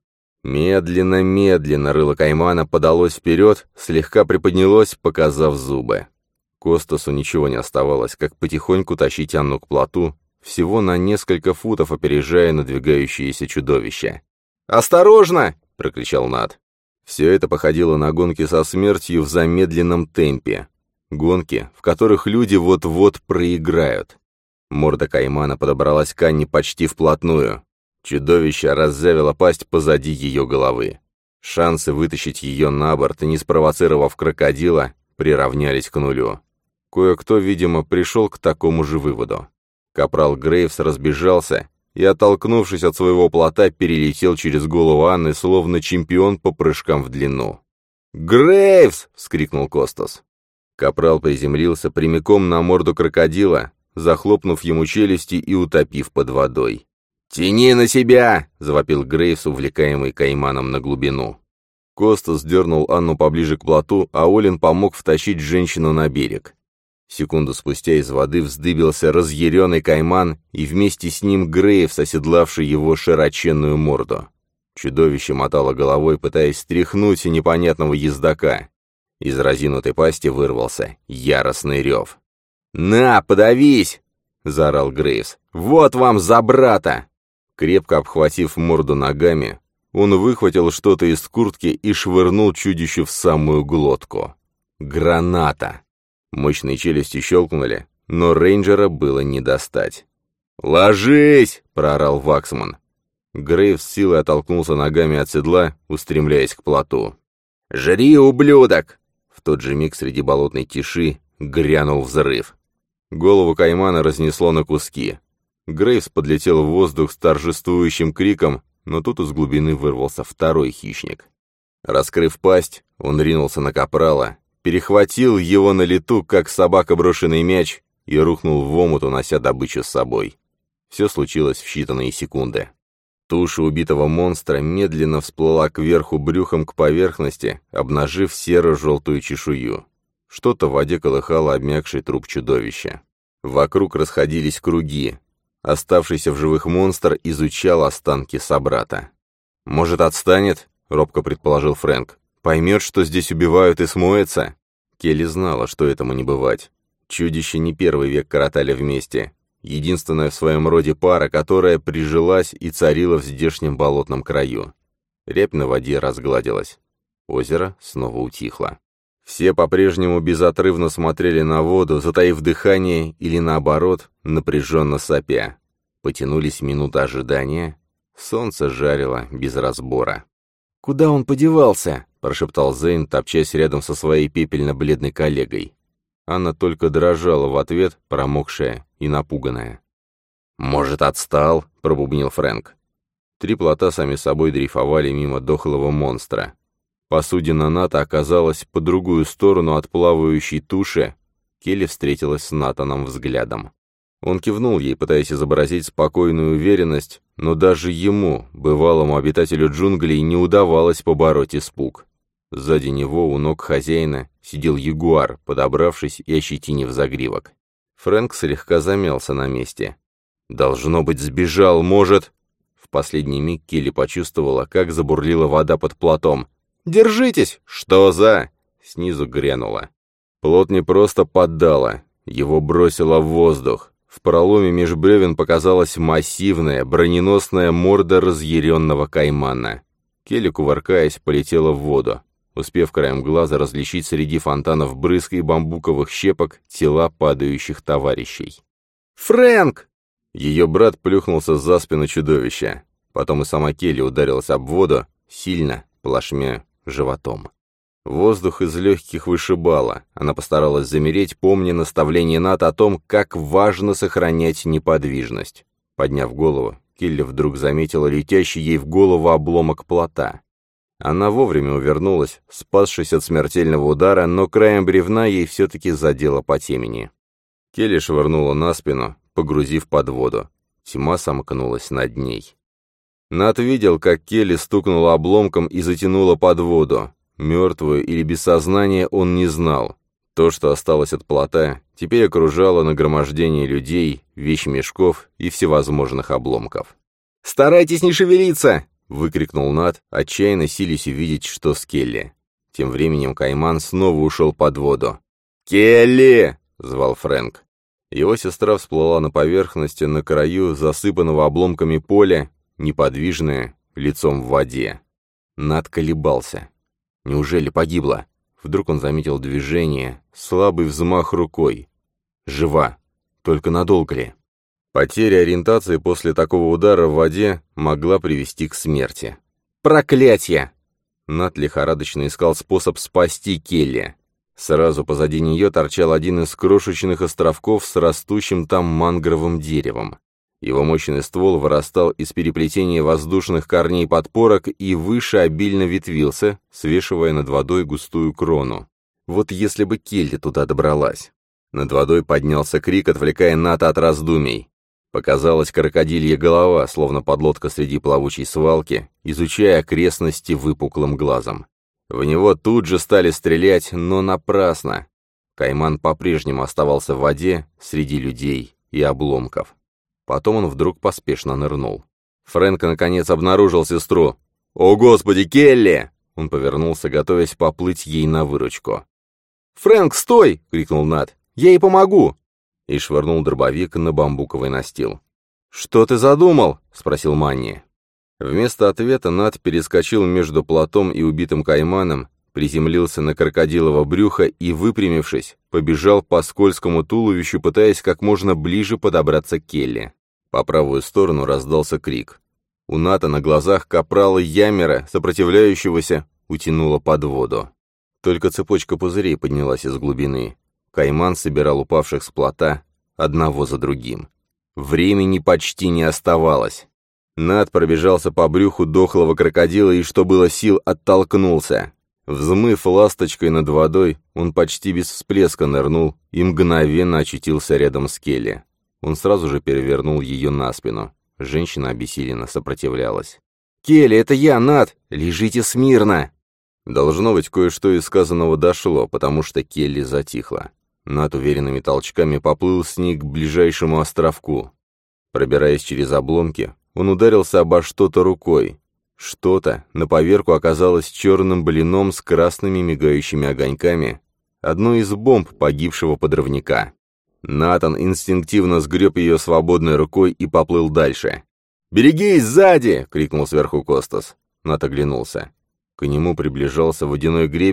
Медленно-медленно рыло каймана подалось вперед, слегка приподнялось, показав зубы. Костасу ничего не оставалось, как потихоньку тащить Анну к плоту, всего на несколько футов опережая надвигающееся чудовище. «Осторожно!» — прокричал Нат. Все это походило на гонки со смертью в замедленном темпе. Гонки, в которых люди вот-вот проиграют. Морда каймана подобралась к Анне почти вплотную. Чудовище раззявило пасть позади ее головы. Шансы вытащить ее на борт, не спровоцировав крокодила, приравнялись к нулю. Кое-кто, видимо, пришел к такому же выводу. Капрал Грейвс разбежался и, оттолкнувшись от своего плота, перелетел через голову Анны, словно чемпион по прыжкам в длину. «Грейвс!» — вскрикнул Костас. Капрал приземлился прямиком на морду крокодила, захлопнув ему челюсти и утопив под водой. «Тяни на себя!» — завопил Грейвс, увлекаемый кайманом на глубину. Костас дернул Анну поближе к плоту, а Олин помог втащить женщину на берег. Секунду спустя из воды вздыбился разъяренный кайман, и вместе с ним Грейвс, оседлавший его широченную морду. Чудовище мотало головой, пытаясь стряхнуть непонятного ездока. Из разинутой пасти вырвался яростный рев. «На, подавись!» — заорал Грейвс. «Вот вам за брата!» Крепко обхватив морду ногами, он выхватил что-то из куртки и швырнул чудищу в самую глотку. Граната! Мощные челюсти щелкнули, но рейнджера было не достать. «Ложись!» — проорал Ваксман. Грейвс с силой оттолкнулся ногами от седла, устремляясь к плоту. «Жри, ублюдок!» В тот же миг среди болотной тиши грянул взрыв. Голову каймана разнесло на куски. Грейвс подлетел в воздух с торжествующим криком, но тут из глубины вырвался второй хищник. Раскрыв пасть, он ринулся на капрала, перехватил его на лету, как собака брошенный мяч, и рухнул в омут, унося добычу с собой. Все случилось в считанные секунды. Туша убитого монстра медленно всплыла кверху брюхом к поверхности, обнажив серо-желтую чешую. Что-то в воде колыхало обмякший труп чудовища. Вокруг расходились круги. Оставшийся в живых монстр изучал останки собрата. «Может, отстанет?» — робко предположил Фрэнк. «Поймет, что здесь убивают, и смоется?» Келли знала, что этому не бывать. Чудища не первый век коротали вместе. Единственная в своем роде пара, которая прижилась и царила в здешнем болотном краю. Рябь на воде разгладилась. Озеро снова утихло. Все по-прежнему безотрывно смотрели на воду, затаив дыхание или, наоборот, напряженно сопя. Потянулись минуты ожидания. Солнце жарило без разбора. «Куда он подевался?» — прошептал Зейн, топчась рядом со своей пепельно-бледной коллегой. Анна только дрожала в ответ, промокшая и напуганная. «Может, отстал?» — пробубнил Фрэнк. 3 плота сами собой дрейфовали мимо дохлого монстра. Посудина Ната оказалась по другую сторону от плавающей туши. Келли встретилась с Натаном взглядом. Он кивнул ей, пытаясь изобразить спокойную уверенность, но даже ему, бывалому обитателю джунглей, не удавалось побороть испуг. Сзади него, у ног хозяина, сидел ягуар, подобравшись и ощетинив загривок. Фрэнк слегка замялся на месте. «Должно быть, сбежал, может...» В последний миг Келли почувствовала, как забурлила вода под плотом. «Держитесь!» «Что за...» Снизу грянуло. Плот не просто поддало, его бросило в воздух. В проломе меж бревен показалась массивная, броненосная морда разъяренного каймана. Келли, кувыркаясь, полетела в воду, успев краем глаза различить среди фонтанов брызг и бамбуковых щепок тела падающих товарищей. «Фрэнк!» Ее брат плюхнулся за спину чудовища. Потом и сама Келли ударилась об воду, сильно, плашмя животом. Воздух из легких вышибало. Она постаралась замереть, помня наставление Ната о том, как важно сохранять неподвижность. Подняв голову, Келли вдруг заметила летящий ей в голову обломок плота. Она вовремя увернулась, спасшись от смертельного удара, но краем бревна ей все-таки задело по темени. Келли швырнула на спину, погрузив под воду. Тьма сомкнулась над ней. Нат видел, как Келли стукнула обломком и затянула под воду. Мертвую или без сознания он не знал. То, что осталось от плота, теперь окружало нагромождение людей, вещмешков и всевозможных обломков. «Старайтесь не шевелиться!» — выкрикнул Нат, отчаянно силясь увидеть, что с Келли. Тем временем кайман снова ушел под воду. «Келли!» — звал Фрэнк. Его сестра всплыла на поверхности, на краю засыпанного обломками поля, неподвижная, лицом в воде. Нат колебался. Неужели погибла? Вдруг он заметил движение, слабый взмах рукой. Жива. Только надолго ли? Потеря ориентации после такого удара в воде могла привести к смерти. Проклятье! Нат лихорадочно искал способ спасти Келли. Сразу позади нее торчал один из крошечных островков с растущим там мангровым деревом. Его мощный ствол вырастал из переплетения воздушных корней подпорок и выше обильно ветвился, свешивая над водой густую крону. Вот если бы Келли туда добралась. Над водой поднялся крик, отвлекая Ната от раздумий. Показалась крокодилья голова, словно подлодка среди плавучей свалки, изучая окрестности выпуклым глазом. В него тут же стали стрелять, но напрасно. Кайман по-прежнему оставался в воде, среди людей и обломков. Потом он вдруг поспешно нырнул. Фрэнк, наконец, обнаружил сестру. «О, Господи, Келли!» Он повернулся, готовясь поплыть ей на выручку. «Фрэнк, стой!» — крикнул Нат. «Я ей помогу!» И швырнул дробовик на бамбуковый настил. «Что ты задумал?» — спросил Манни. Вместо ответа Нат перескочил между плотом и убитым кайманом, приземлился на крокодилово брюхо и, выпрямившись, побежал по скользкому туловищу, пытаясь как можно ближе подобраться к Келли. По правую сторону раздался крик. У Ната на глазах капрала Ямера, сопротивляющегося, утянуло под воду. Только цепочка пузырей поднялась из глубины. Кайман собирал упавших с плота одного за другим. Времени почти не оставалось. Нат пробежался по брюху дохлого крокодила и, что было сил, оттолкнулся. Взмыв ласточкой над водой, он почти без всплеска нырнул и мгновенно очутился рядом с Келли. Он сразу же перевернул ее на спину. Женщина обессиленно сопротивлялась. «Келли, это я, Нат! Лежите смирно!» Должно быть, кое-что из сказанного дошло, потому что Келли затихла. Нат уверенными толчками поплыл с ней к ближайшему островку. Пробираясь через обломки, он ударился обо что-то рукой. Что-то на поверку оказалось черным блином с красными мигающими огоньками, одной из бомб погибшего подрывника. Натан инстинктивно сгреб ее свободной рукой и поплыл дальше. «Берегись, сзади!» — крикнул сверху Костас. Нат оглянулся. К нему приближался водяной гребень,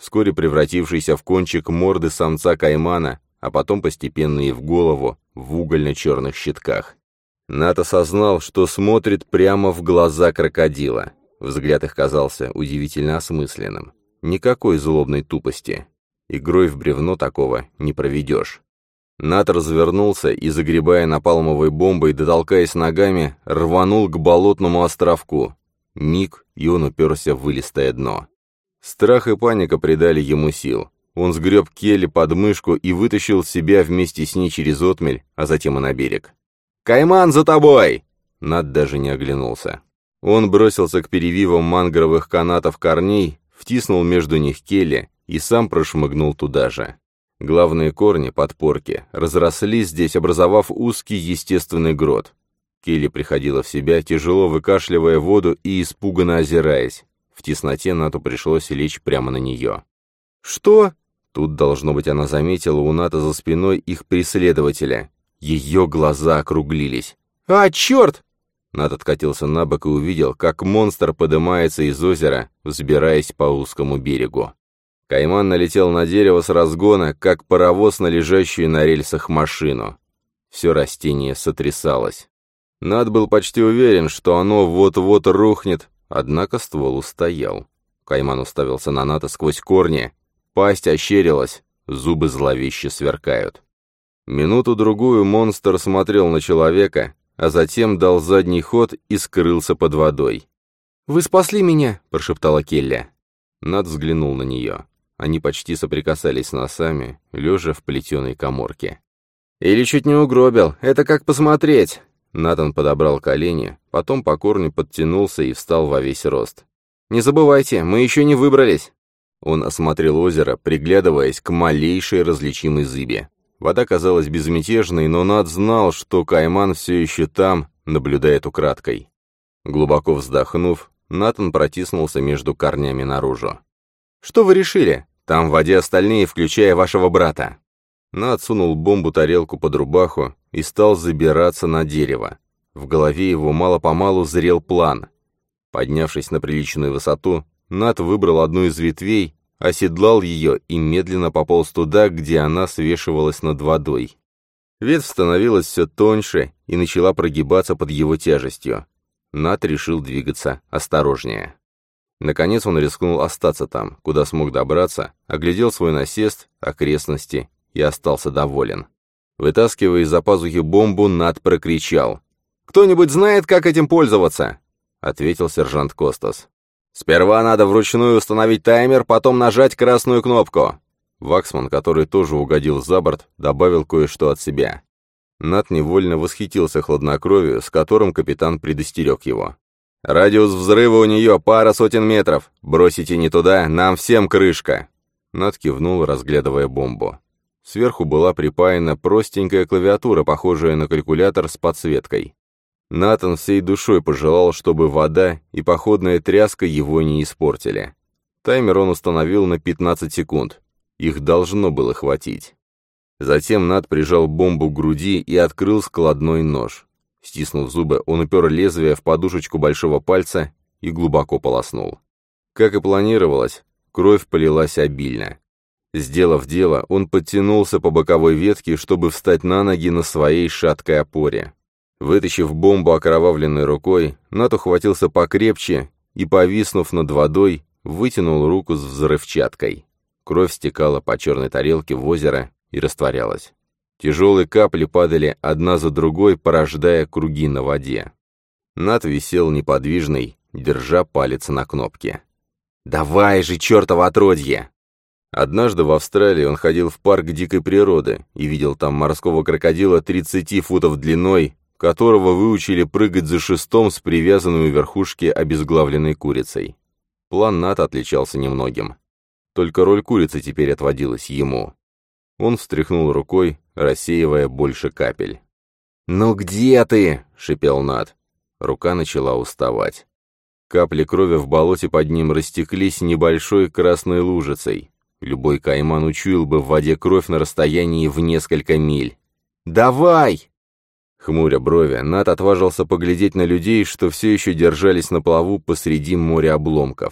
вскоре превратившийся в кончик морды самца каймана, а потом постепенно и в голову, в угольно-черных щитках. Нат осознал, что смотрит прямо в глаза крокодила. Взгляд их казался удивительно осмысленным. Никакой злобной тупости. Игрой в бревно такого не проведешь. Нат развернулся и, загребая напалмовой бомбой, дотолкаясь ногами, рванул к болотному островку. Миг, и он уперся в вылистое дно. Страх и паника придали ему сил. Он сгреб Келли под мышку и вытащил себя вместе с ней через отмель, а затем и на берег. «Кайман за тобой!» Нат даже не оглянулся. Он бросился к перевивам мангровых канатов корней, втиснул между них Келли и сам прошмыгнул туда же. Главные корни, подпорки, разрослись здесь, образовав узкий естественный грот. Келли приходила в себя, тяжело выкашливая воду и испуганно озираясь. В тесноте Нату пришлось лечь прямо на нее. «Что?» Тут, должно быть, она заметила у Ната за спиной их преследователя. Ее глаза округлились. «А, черт!» Нат откатился на бок и увидел, как монстр поднимается из озера, взбираясь по узкому берегу. Кайман налетел на дерево с разгона, как паровоз на лежащую на рельсах машину. Все растение сотрясалось. Нат был почти уверен, что оно вот-вот рухнет, однако ствол устоял. Кайман уставился на Ната сквозь корни, пасть ощерилась, зубы зловеще сверкают. Минуту-другую монстр смотрел на человека, а затем дал задний ход и скрылся под водой. «Вы спасли меня!» — прошептала Келли. Нат взглянул на нее. Они почти соприкасались носами, лежа в плетеной каморке. «Или чуть не угробил, это как посмотреть!» Натан подобрал колени, потом по корню подтянулся и встал во весь рост. «Не забывайте, мы еще не выбрались!» Он осмотрел озеро, приглядываясь к малейшей различимой зыби. Вода казалась безмятежной, но Нат знал, что Кайман все еще там, наблюдает украдкой. Глубоко вздохнув, Натан протиснулся между корнями наружу. «Что вы решили? Там в воде остальные, включая вашего брата». Нат сунул бомбу-тарелку под рубаху и стал забираться на дерево. В голове его мало-помалу зрел план. Поднявшись на приличную высоту, Нат выбрал одну из ветвей, оседлал ее и медленно пополз туда, где она свешивалась над водой. Ветвь становилась все тоньше и начала прогибаться под его тяжестью. Нат решил двигаться осторожнее. Наконец он рискнул остаться там, куда смог добраться, оглядел свой насест, окрестности и остался доволен. Вытаскивая из-за пазухи бомбу, Нат прокричал. «Кто-нибудь знает, как этим пользоваться?» — ответил сержант Костас. «Сперва надо вручную установить таймер, потом нажать красную кнопку». Ваксман, который тоже угодил за борт, добавил кое-что от себя. Нат невольно восхитился хладнокровию, с которым капитан предостерег его. «Радиус взрыва у нее пара сотен метров. Бросите не туда, нам всем крышка». Нат кивнул, разглядывая бомбу. Сверху была припаяна простенькая клавиатура, похожая на калькулятор с подсветкой. Натан всей душой пожелал, чтобы вода и походная тряска его не испортили. Таймер он установил на 15 секунд. Их должно было хватить. Затем Нат прижал бомбу к груди и открыл складной нож. Стиснув зубы, он упер лезвие в подушечку большого пальца и глубоко полоснул. Как и планировалось, кровь полилась обильно. Сделав дело, он подтянулся по боковой ветке, чтобы встать на ноги на своей шаткой опоре. Вытащив бомбу окровавленной рукой, Нат ухватился покрепче и, повиснув над водой, вытянул руку с взрывчаткой. Кровь стекала по черной тарелке в озеро и растворялась. Тяжелые капли падали одна за другой, порождая круги на воде. Нат висел неподвижный, держа палец на кнопке. «Давай же, чертово отродье!» Однажды в Австралии он ходил в парк дикой природы и видел там морского крокодила 30 футов длиной, которого выучили прыгать за шестом с привязанной у верхушки обезглавленной курицей. План Ната отличался немногим. Только роль курицы теперь отводилась ему. Он встряхнул рукой, рассеивая больше капель. «Ну где ты?» — шипел Нат. Рука начала уставать. Капли крови в болоте под ним растеклись небольшой красной лужицей. Любой кайман учуял бы в воде кровь на расстоянии в несколько миль. «Давай!» Хмуря брови, Нат отважился поглядеть на людей, что все еще держались на плаву посреди моря обломков.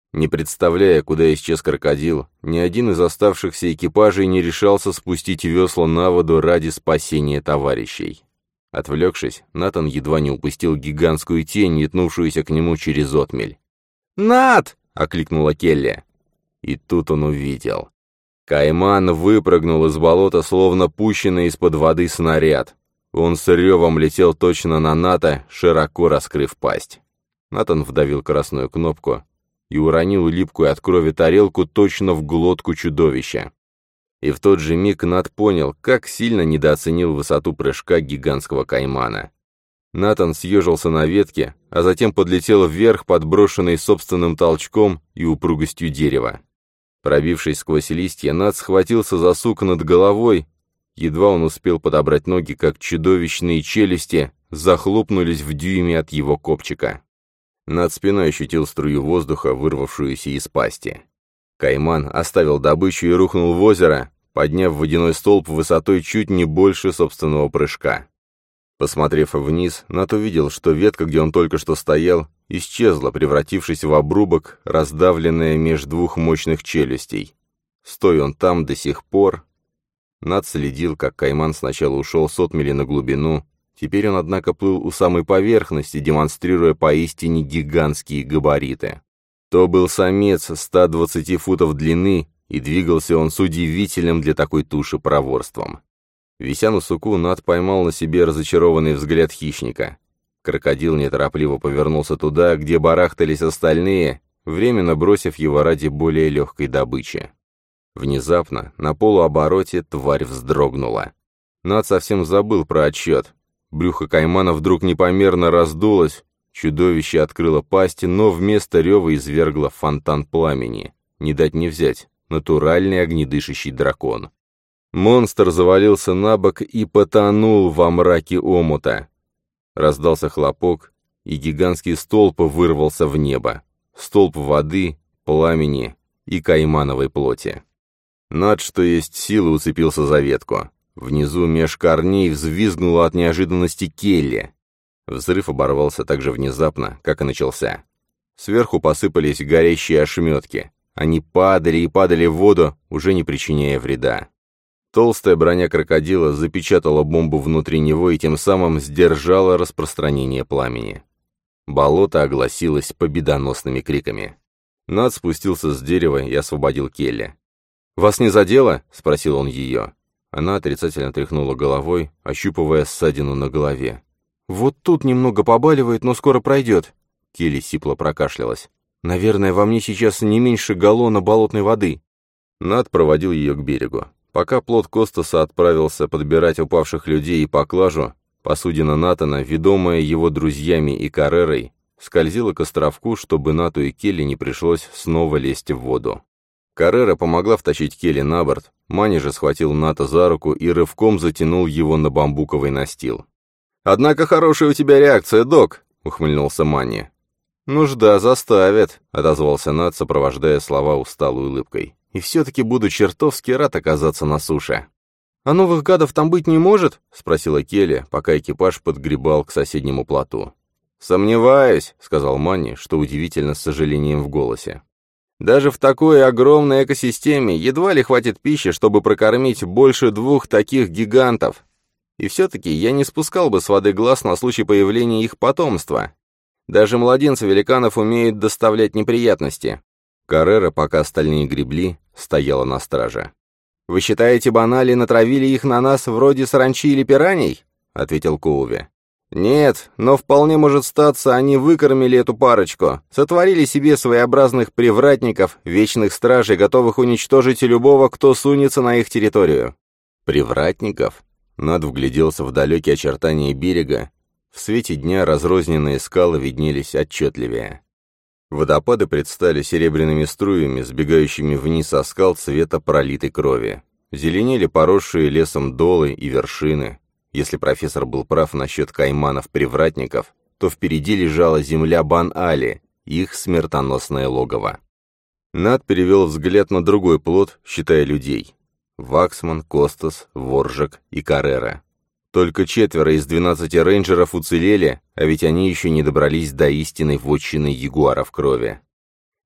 Не представляя, куда исчез крокодил, ни один из оставшихся экипажей не решался спустить весла на воду ради спасения товарищей. Отвлекшись, Натан едва не упустил гигантскую тень, метнувшуюся к нему через отмель. «Нат!» — окликнула Келли. И тут он увидел. Кайман выпрыгнул из болота, словно пущенный из-под воды снаряд. Он с ревом летел точно на Ната, широко раскрыв пасть. Натан вдавил красную кнопку и уронил липкую от крови тарелку точно в глотку чудовища. И в тот же миг Нат понял, как сильно недооценил высоту прыжка гигантского каймана. Натан съежился на ветке, а затем подлетел вверх, подброшенный собственным толчком и упругостью дерева. Пробившись сквозь листья, Нат схватился за сук над головой. Едва он успел подобрать ноги, как чудовищные челюсти захлопнулись в дюйме от его копчика. Над спиной ощутил струю воздуха, вырвавшуюся из пасти. Кайман оставил добычу и рухнул в озеро, подняв водяной столб высотой чуть не больше собственного прыжка. Посмотрев вниз, Нат увидел, что ветка, где он только что стоял, исчезла, превратившись в обрубок, раздавленная меж двух мощных челюстей. Стоя он там до сих пор. Нат следил, как Кайман сначала ушел с отмели на глубину. Теперь он, однако, плыл у самой поверхности, демонстрируя поистине гигантские габариты. То был самец 120 футов длины, и двигался он с удивительным для такой туши проворством. Вися на суку, Нат поймал на себе разочарованный взгляд хищника. Крокодил неторопливо повернулся туда, где барахтались остальные, временно бросив его ради более легкой добычи. Внезапно, на полуобороте, тварь вздрогнула. Нат совсем забыл про отсчет. Брюхо каймана вдруг непомерно раздулось, чудовище открыло пасть, но вместо рева извергло фонтан пламени. Не дать не взять, натуральный огнедышащий дракон. Монстр завалился на бок и потонул во мраке омута. Раздался хлопок, и гигантский столб вырвался в небо. Столб воды, пламени и каймановой плоти. Над, что есть силы, уцепился за ветку. Внизу меж корней взвизгнула от неожиданности Келли. Взрыв оборвался так же внезапно, как и начался. Сверху посыпались горящие ошметки. Они падали и падали в воду, уже не причиняя вреда. Толстая броня крокодила запечатала бомбу внутри него и тем самым сдержала распространение пламени. Болото огласилось победоносными криками. Над спустился с дерева и освободил Келли. «Вас не задело?» — спросил он ее. Она отрицательно тряхнула головой, ощупывая ссадину на голове. «Вот тут немного побаливает, но скоро пройдет». Келли сипло прокашлялась. «Наверное, во мне сейчас не меньше галлона болотной воды». Над проводил ее к берегу. Пока плот Костаса отправился подбирать упавших людей и поклажу, посудина Натана, ведомая его друзьями и Каррерой, скользила к островку, чтобы Нату и Келли не пришлось снова лезть в воду. Каррера помогла втащить Келли на борт, Мани же схватил Ната за руку и рывком затянул его на бамбуковый настил. «Однако хорошая у тебя реакция, док!» — ухмыльнулся Мани. «Нужда заставит», — отозвался Нат, сопровождая слова усталой улыбкой. «И все-таки буду чертовски рад оказаться на суше». «А новых гадов там быть не может?» — спросила Келли, пока экипаж подгребал к соседнему плоту. «Сомневаюсь», — сказал Манни, что удивительно с сожалением в голосе. «Даже в такой огромной экосистеме едва ли хватит пищи, чтобы прокормить больше 2 таких гигантов. И все-таки я не спускал бы с воды глаз на случай появления их потомства. Даже младенцы великанов умеют доставлять неприятности». Каррера, пока остальные гребли, стояла на страже. «Вы считаете, банали натравили их на нас вроде саранчи или пираний?» — ответил Коуви. «Нет, но вполне может статься, они выкормили эту парочку, сотворили себе своеобразных привратников, вечных стражей, готовых уничтожить любого, кто сунется на их территорию». «Привратников?» Над вгляделся в далекие очертания берега. В свете дня разрозненные скалы виднелись отчетливее. Водопады предстали серебряными струями, сбегающими вниз со скал цвета пролитой крови. Зеленели поросшие лесом долы и вершины. Если профессор был прав насчет кайманов-привратников, то впереди лежала земля Бан-Али, их смертоносное логово. Над перевел взгляд на другой плот, считая людей. Ваксман, Костас, Воржак и Каррера. Только 4 из 12 рейнджеров уцелели, а ведь они еще не добрались до истинной вотчины ягуаров крови.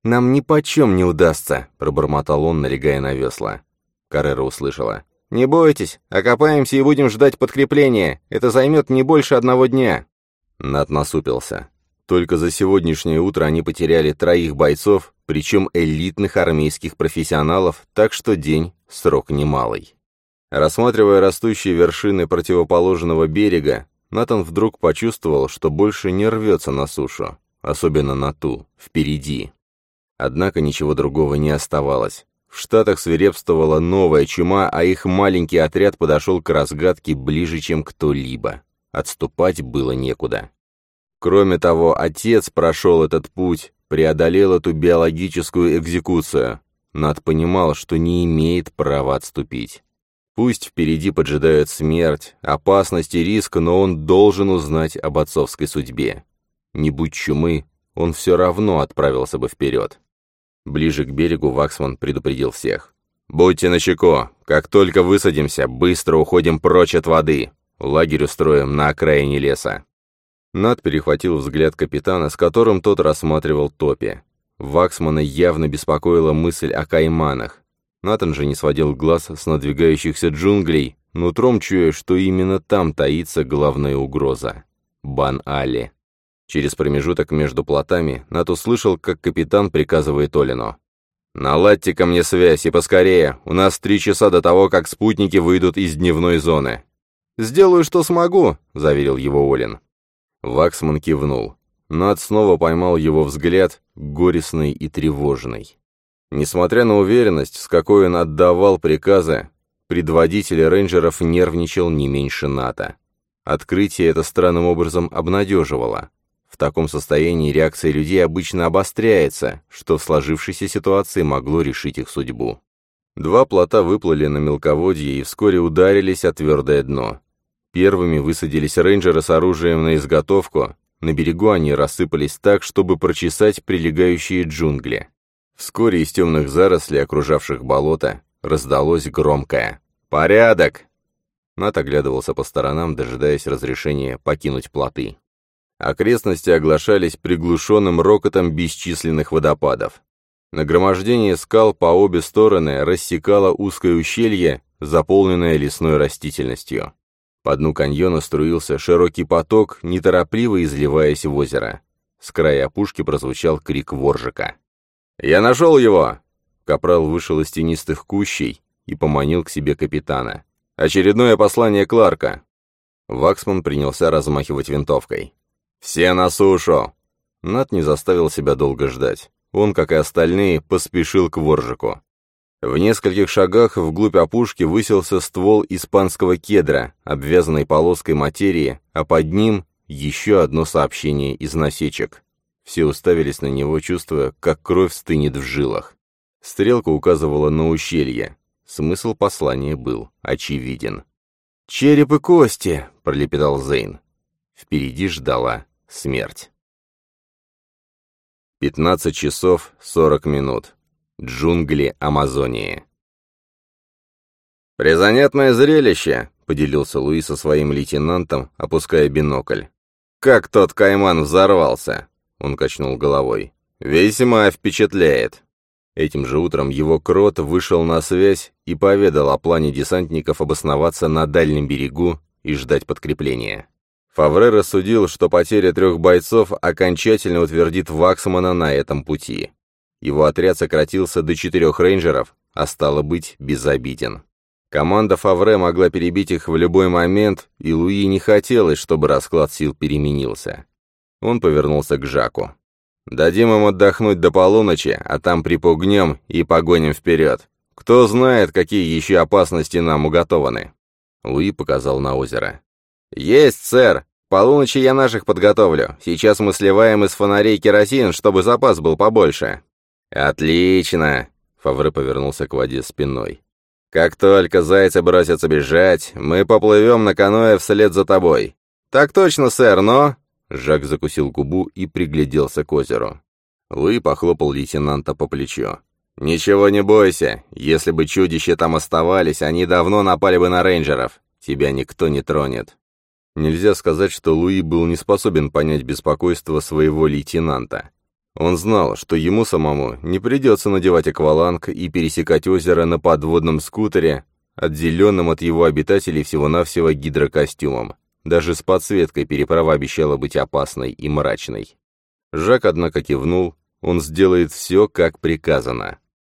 «Нам нипочем не удастся», — пробормотал он, налегая на весла. Каррера услышала. «Не бойтесь, окопаемся и будем ждать подкрепления. Это займет не больше 1 дня». Нат насупился. Только за сегодняшнее утро они потеряли 3 бойцов, причем элитных армейских профессионалов, так что день — срок немалый. Рассматривая растущие вершины противоположного берега, Натан вдруг почувствовал, что больше не рвется на сушу, особенно на ту, впереди. Однако ничего другого не оставалось. В Штатах свирепствовала новая чума, а их маленький отряд подошел к разгадке ближе, чем кто-либо. Отступать было некуда. Кроме того, отец прошел этот путь, преодолел эту биологическую экзекуцию. Нат понимал, что не имеет права отступить. Пусть впереди поджидает смерть, опасность и риск, но он должен узнать об отцовской судьбе. Не будь чумы, он все равно отправился бы вперед. Ближе к берегу Ваксман предупредил всех. «Будьте начеку. Как только высадимся, быстро уходим прочь от воды. Лагерь устроим на окраине леса». Нат перехватил взгляд капитана, с которым тот рассматривал топи. Ваксмана явно беспокоила мысль о кайманах. Натан же не сводил глаз с надвигающихся джунглей, нутром чуя, что именно там таится главная угроза — Бан-Али. Через промежуток между плотами Нат услышал, как капитан приказывает Олину. «Наладьте ко мне связь, и поскорее. У нас 3 часа до того, как спутники выйдут из дневной зоны». «Сделаю, что смогу», — заверил его Олин. Ваксман кивнул. Нат снова поймал его взгляд, горестный и тревожный. Несмотря на уверенность, с какой он отдавал приказы, предводитель рейнджеров нервничал не меньше Ната. Открытие это странным образом обнадеживало. В таком состоянии реакция людей обычно обостряется, что в сложившейся ситуации могло решить их судьбу. 2 плота выплыли на мелководье и вскоре ударились о твердое дно. Первыми высадились рейнджеры с оружием на изготовку, на берегу они рассыпались так, чтобы прочесать прилегающие джунгли. Вскоре из темных зарослей, окружавших болото, раздалось громкое «Порядок!». Нат оглядывался по сторонам, дожидаясь разрешения покинуть плоты. Окрестности оглашались приглушенным рокотом бесчисленных водопадов. Нагромождение скал по обе стороны рассекало узкое ущелье, заполненное лесной растительностью. По дну каньона струился широкий поток, неторопливо изливаясь в озеро. С края опушки прозвучал крик воржика. «Я нашел его!» Капрал вышел из тенистых кущей и поманил к себе капитана. «Очередное послание Кларка!» Ваксман принялся размахивать винтовкой. «Все на сушу!» Нат не заставил себя долго ждать. Он, как и остальные, поспешил к воржику. В нескольких шагах вглубь опушки высился ствол испанского кедра, обвязанный полоской материи, а под ним еще одно сообщение из насечек. Все уставились на него, чувствуя, как кровь стынет в жилах. Стрелка указывала на ущелье. Смысл послания был очевиден. «Череп и кости!» — пролепетал Зейн. Впереди ждала смерть. 15 часов 40 минут. Джунгли Амазонии. «Призанятное зрелище», — поделился Луи со своим лейтенантом, опуская бинокль. «Как тот кайман взорвался!» — он качнул головой. «Весьма впечатляет». Этим же утром его крот вышел на связь и поведал о плане десантников обосноваться на дальнем берегу и ждать подкрепления. Фавре рассудил, что потеря 3 бойцов окончательно утвердит Ваксмана на этом пути. Его отряд сократился до 4 рейнджеров, а стало быть, безобиден. Команда Фавре могла перебить их в любой момент, и Луи не хотелось, чтобы расклад сил переменился. Он повернулся к Жаку. «Дадим им отдохнуть до полуночи, а там припугнем и погоним вперед. Кто знает, какие еще опасности нам уготованы». Луи показал на озеро. «Есть, сэр! К полуночи я наших подготовлю. Сейчас мы сливаем из фонарей керосин, чтобы запас был побольше». «Отлично!» — Фавре повернулся к воде спиной. «Как только зайцы бросятся бежать, мы поплывем на каноэ вслед за тобой». «Так точно, сэр, но...» Жак закусил губу и пригляделся к озеру. Луи похлопал лейтенанта по плечу. «Ничего не бойся. Если бы чудища там оставались, они давно напали бы на рейнджеров. Тебя никто не тронет». Нельзя сказать, что Луи был не способен понять беспокойство своего лейтенанта. Он знал, что ему самому не придется надевать акваланг и пересекать озеро на подводном скутере, отделенном от его обитателей всего-навсего гидрокостюмом. Даже с подсветкой переправа обещала быть опасной и мрачной. Жак, однако, кивнул, он сделает все, как приказано.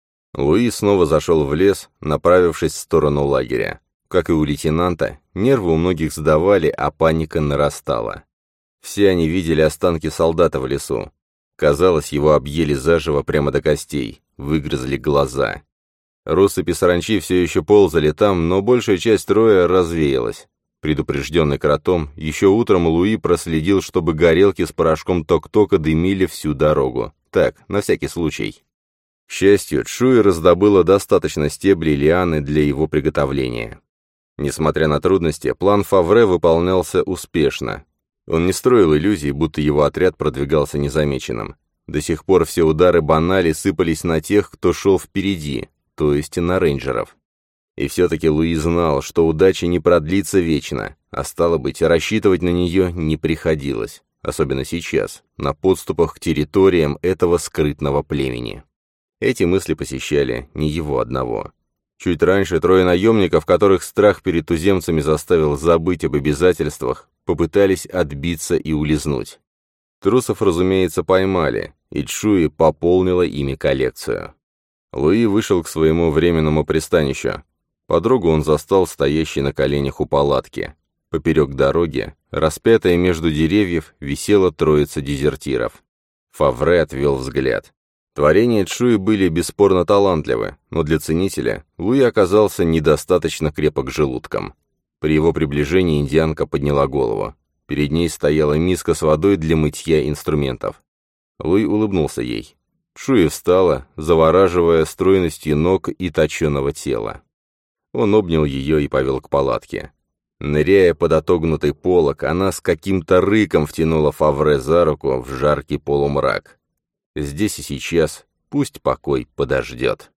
Луи снова зашел в лес, направившись в сторону лагеря. Как и у лейтенанта, нервы у многих сдавали, а паника нарастала. Все они видели останки солдата в лесу. Казалось, его объели заживо прямо до костей, выгрызли глаза. Россыпи саранчи все еще ползали там, но большая часть роя развеялась. Предупрежденный кротом, еще утром Луи проследил, чтобы горелки с порошком ток-тока дымили всю дорогу. Так, на всякий случай. К счастью, Чжуй раздобыла достаточно стеблей и лианы для его приготовления. Несмотря на трудности, план Фавре выполнялся успешно. Он не строил иллюзий, будто его отряд продвигался незамеченным. До сих пор все удары банали сыпались на тех, кто шел впереди, то есть на рейнджеров. И все-таки Луи знал, что удача не продлится вечно, а стало быть, рассчитывать на нее не приходилось, особенно сейчас, на подступах к территориям этого скрытного племени. Эти мысли посещали не его одного. Чуть раньше трое наемников, которых страх перед туземцами заставил забыть об обязательствах, попытались отбиться и улизнуть. Трусов, разумеется, поймали, и Чжуй пополнила ими коллекцию. Луи вышел к своему временному пристанищу. Подругу он застал стоящей на коленях у палатки. Поперек дороги, распятая между деревьев, висела троица дезертиров. Фавре отвел взгляд. Творения Чжуи были бесспорно талантливы, но для ценителя Луи оказался недостаточно крепок желудком. При его приближении индианка подняла голову. Перед ней стояла миска с водой для мытья инструментов. Луи улыбнулся ей. Чжуи встала, завораживая стройностью ног и точеного тела. Он обнял ее и повел к палатке. Ныряя под отогнутый полог, она с каким-то рыком втянула Фавре за руку в жаркий полумрак. Здесь и сейчас пусть покой подождет.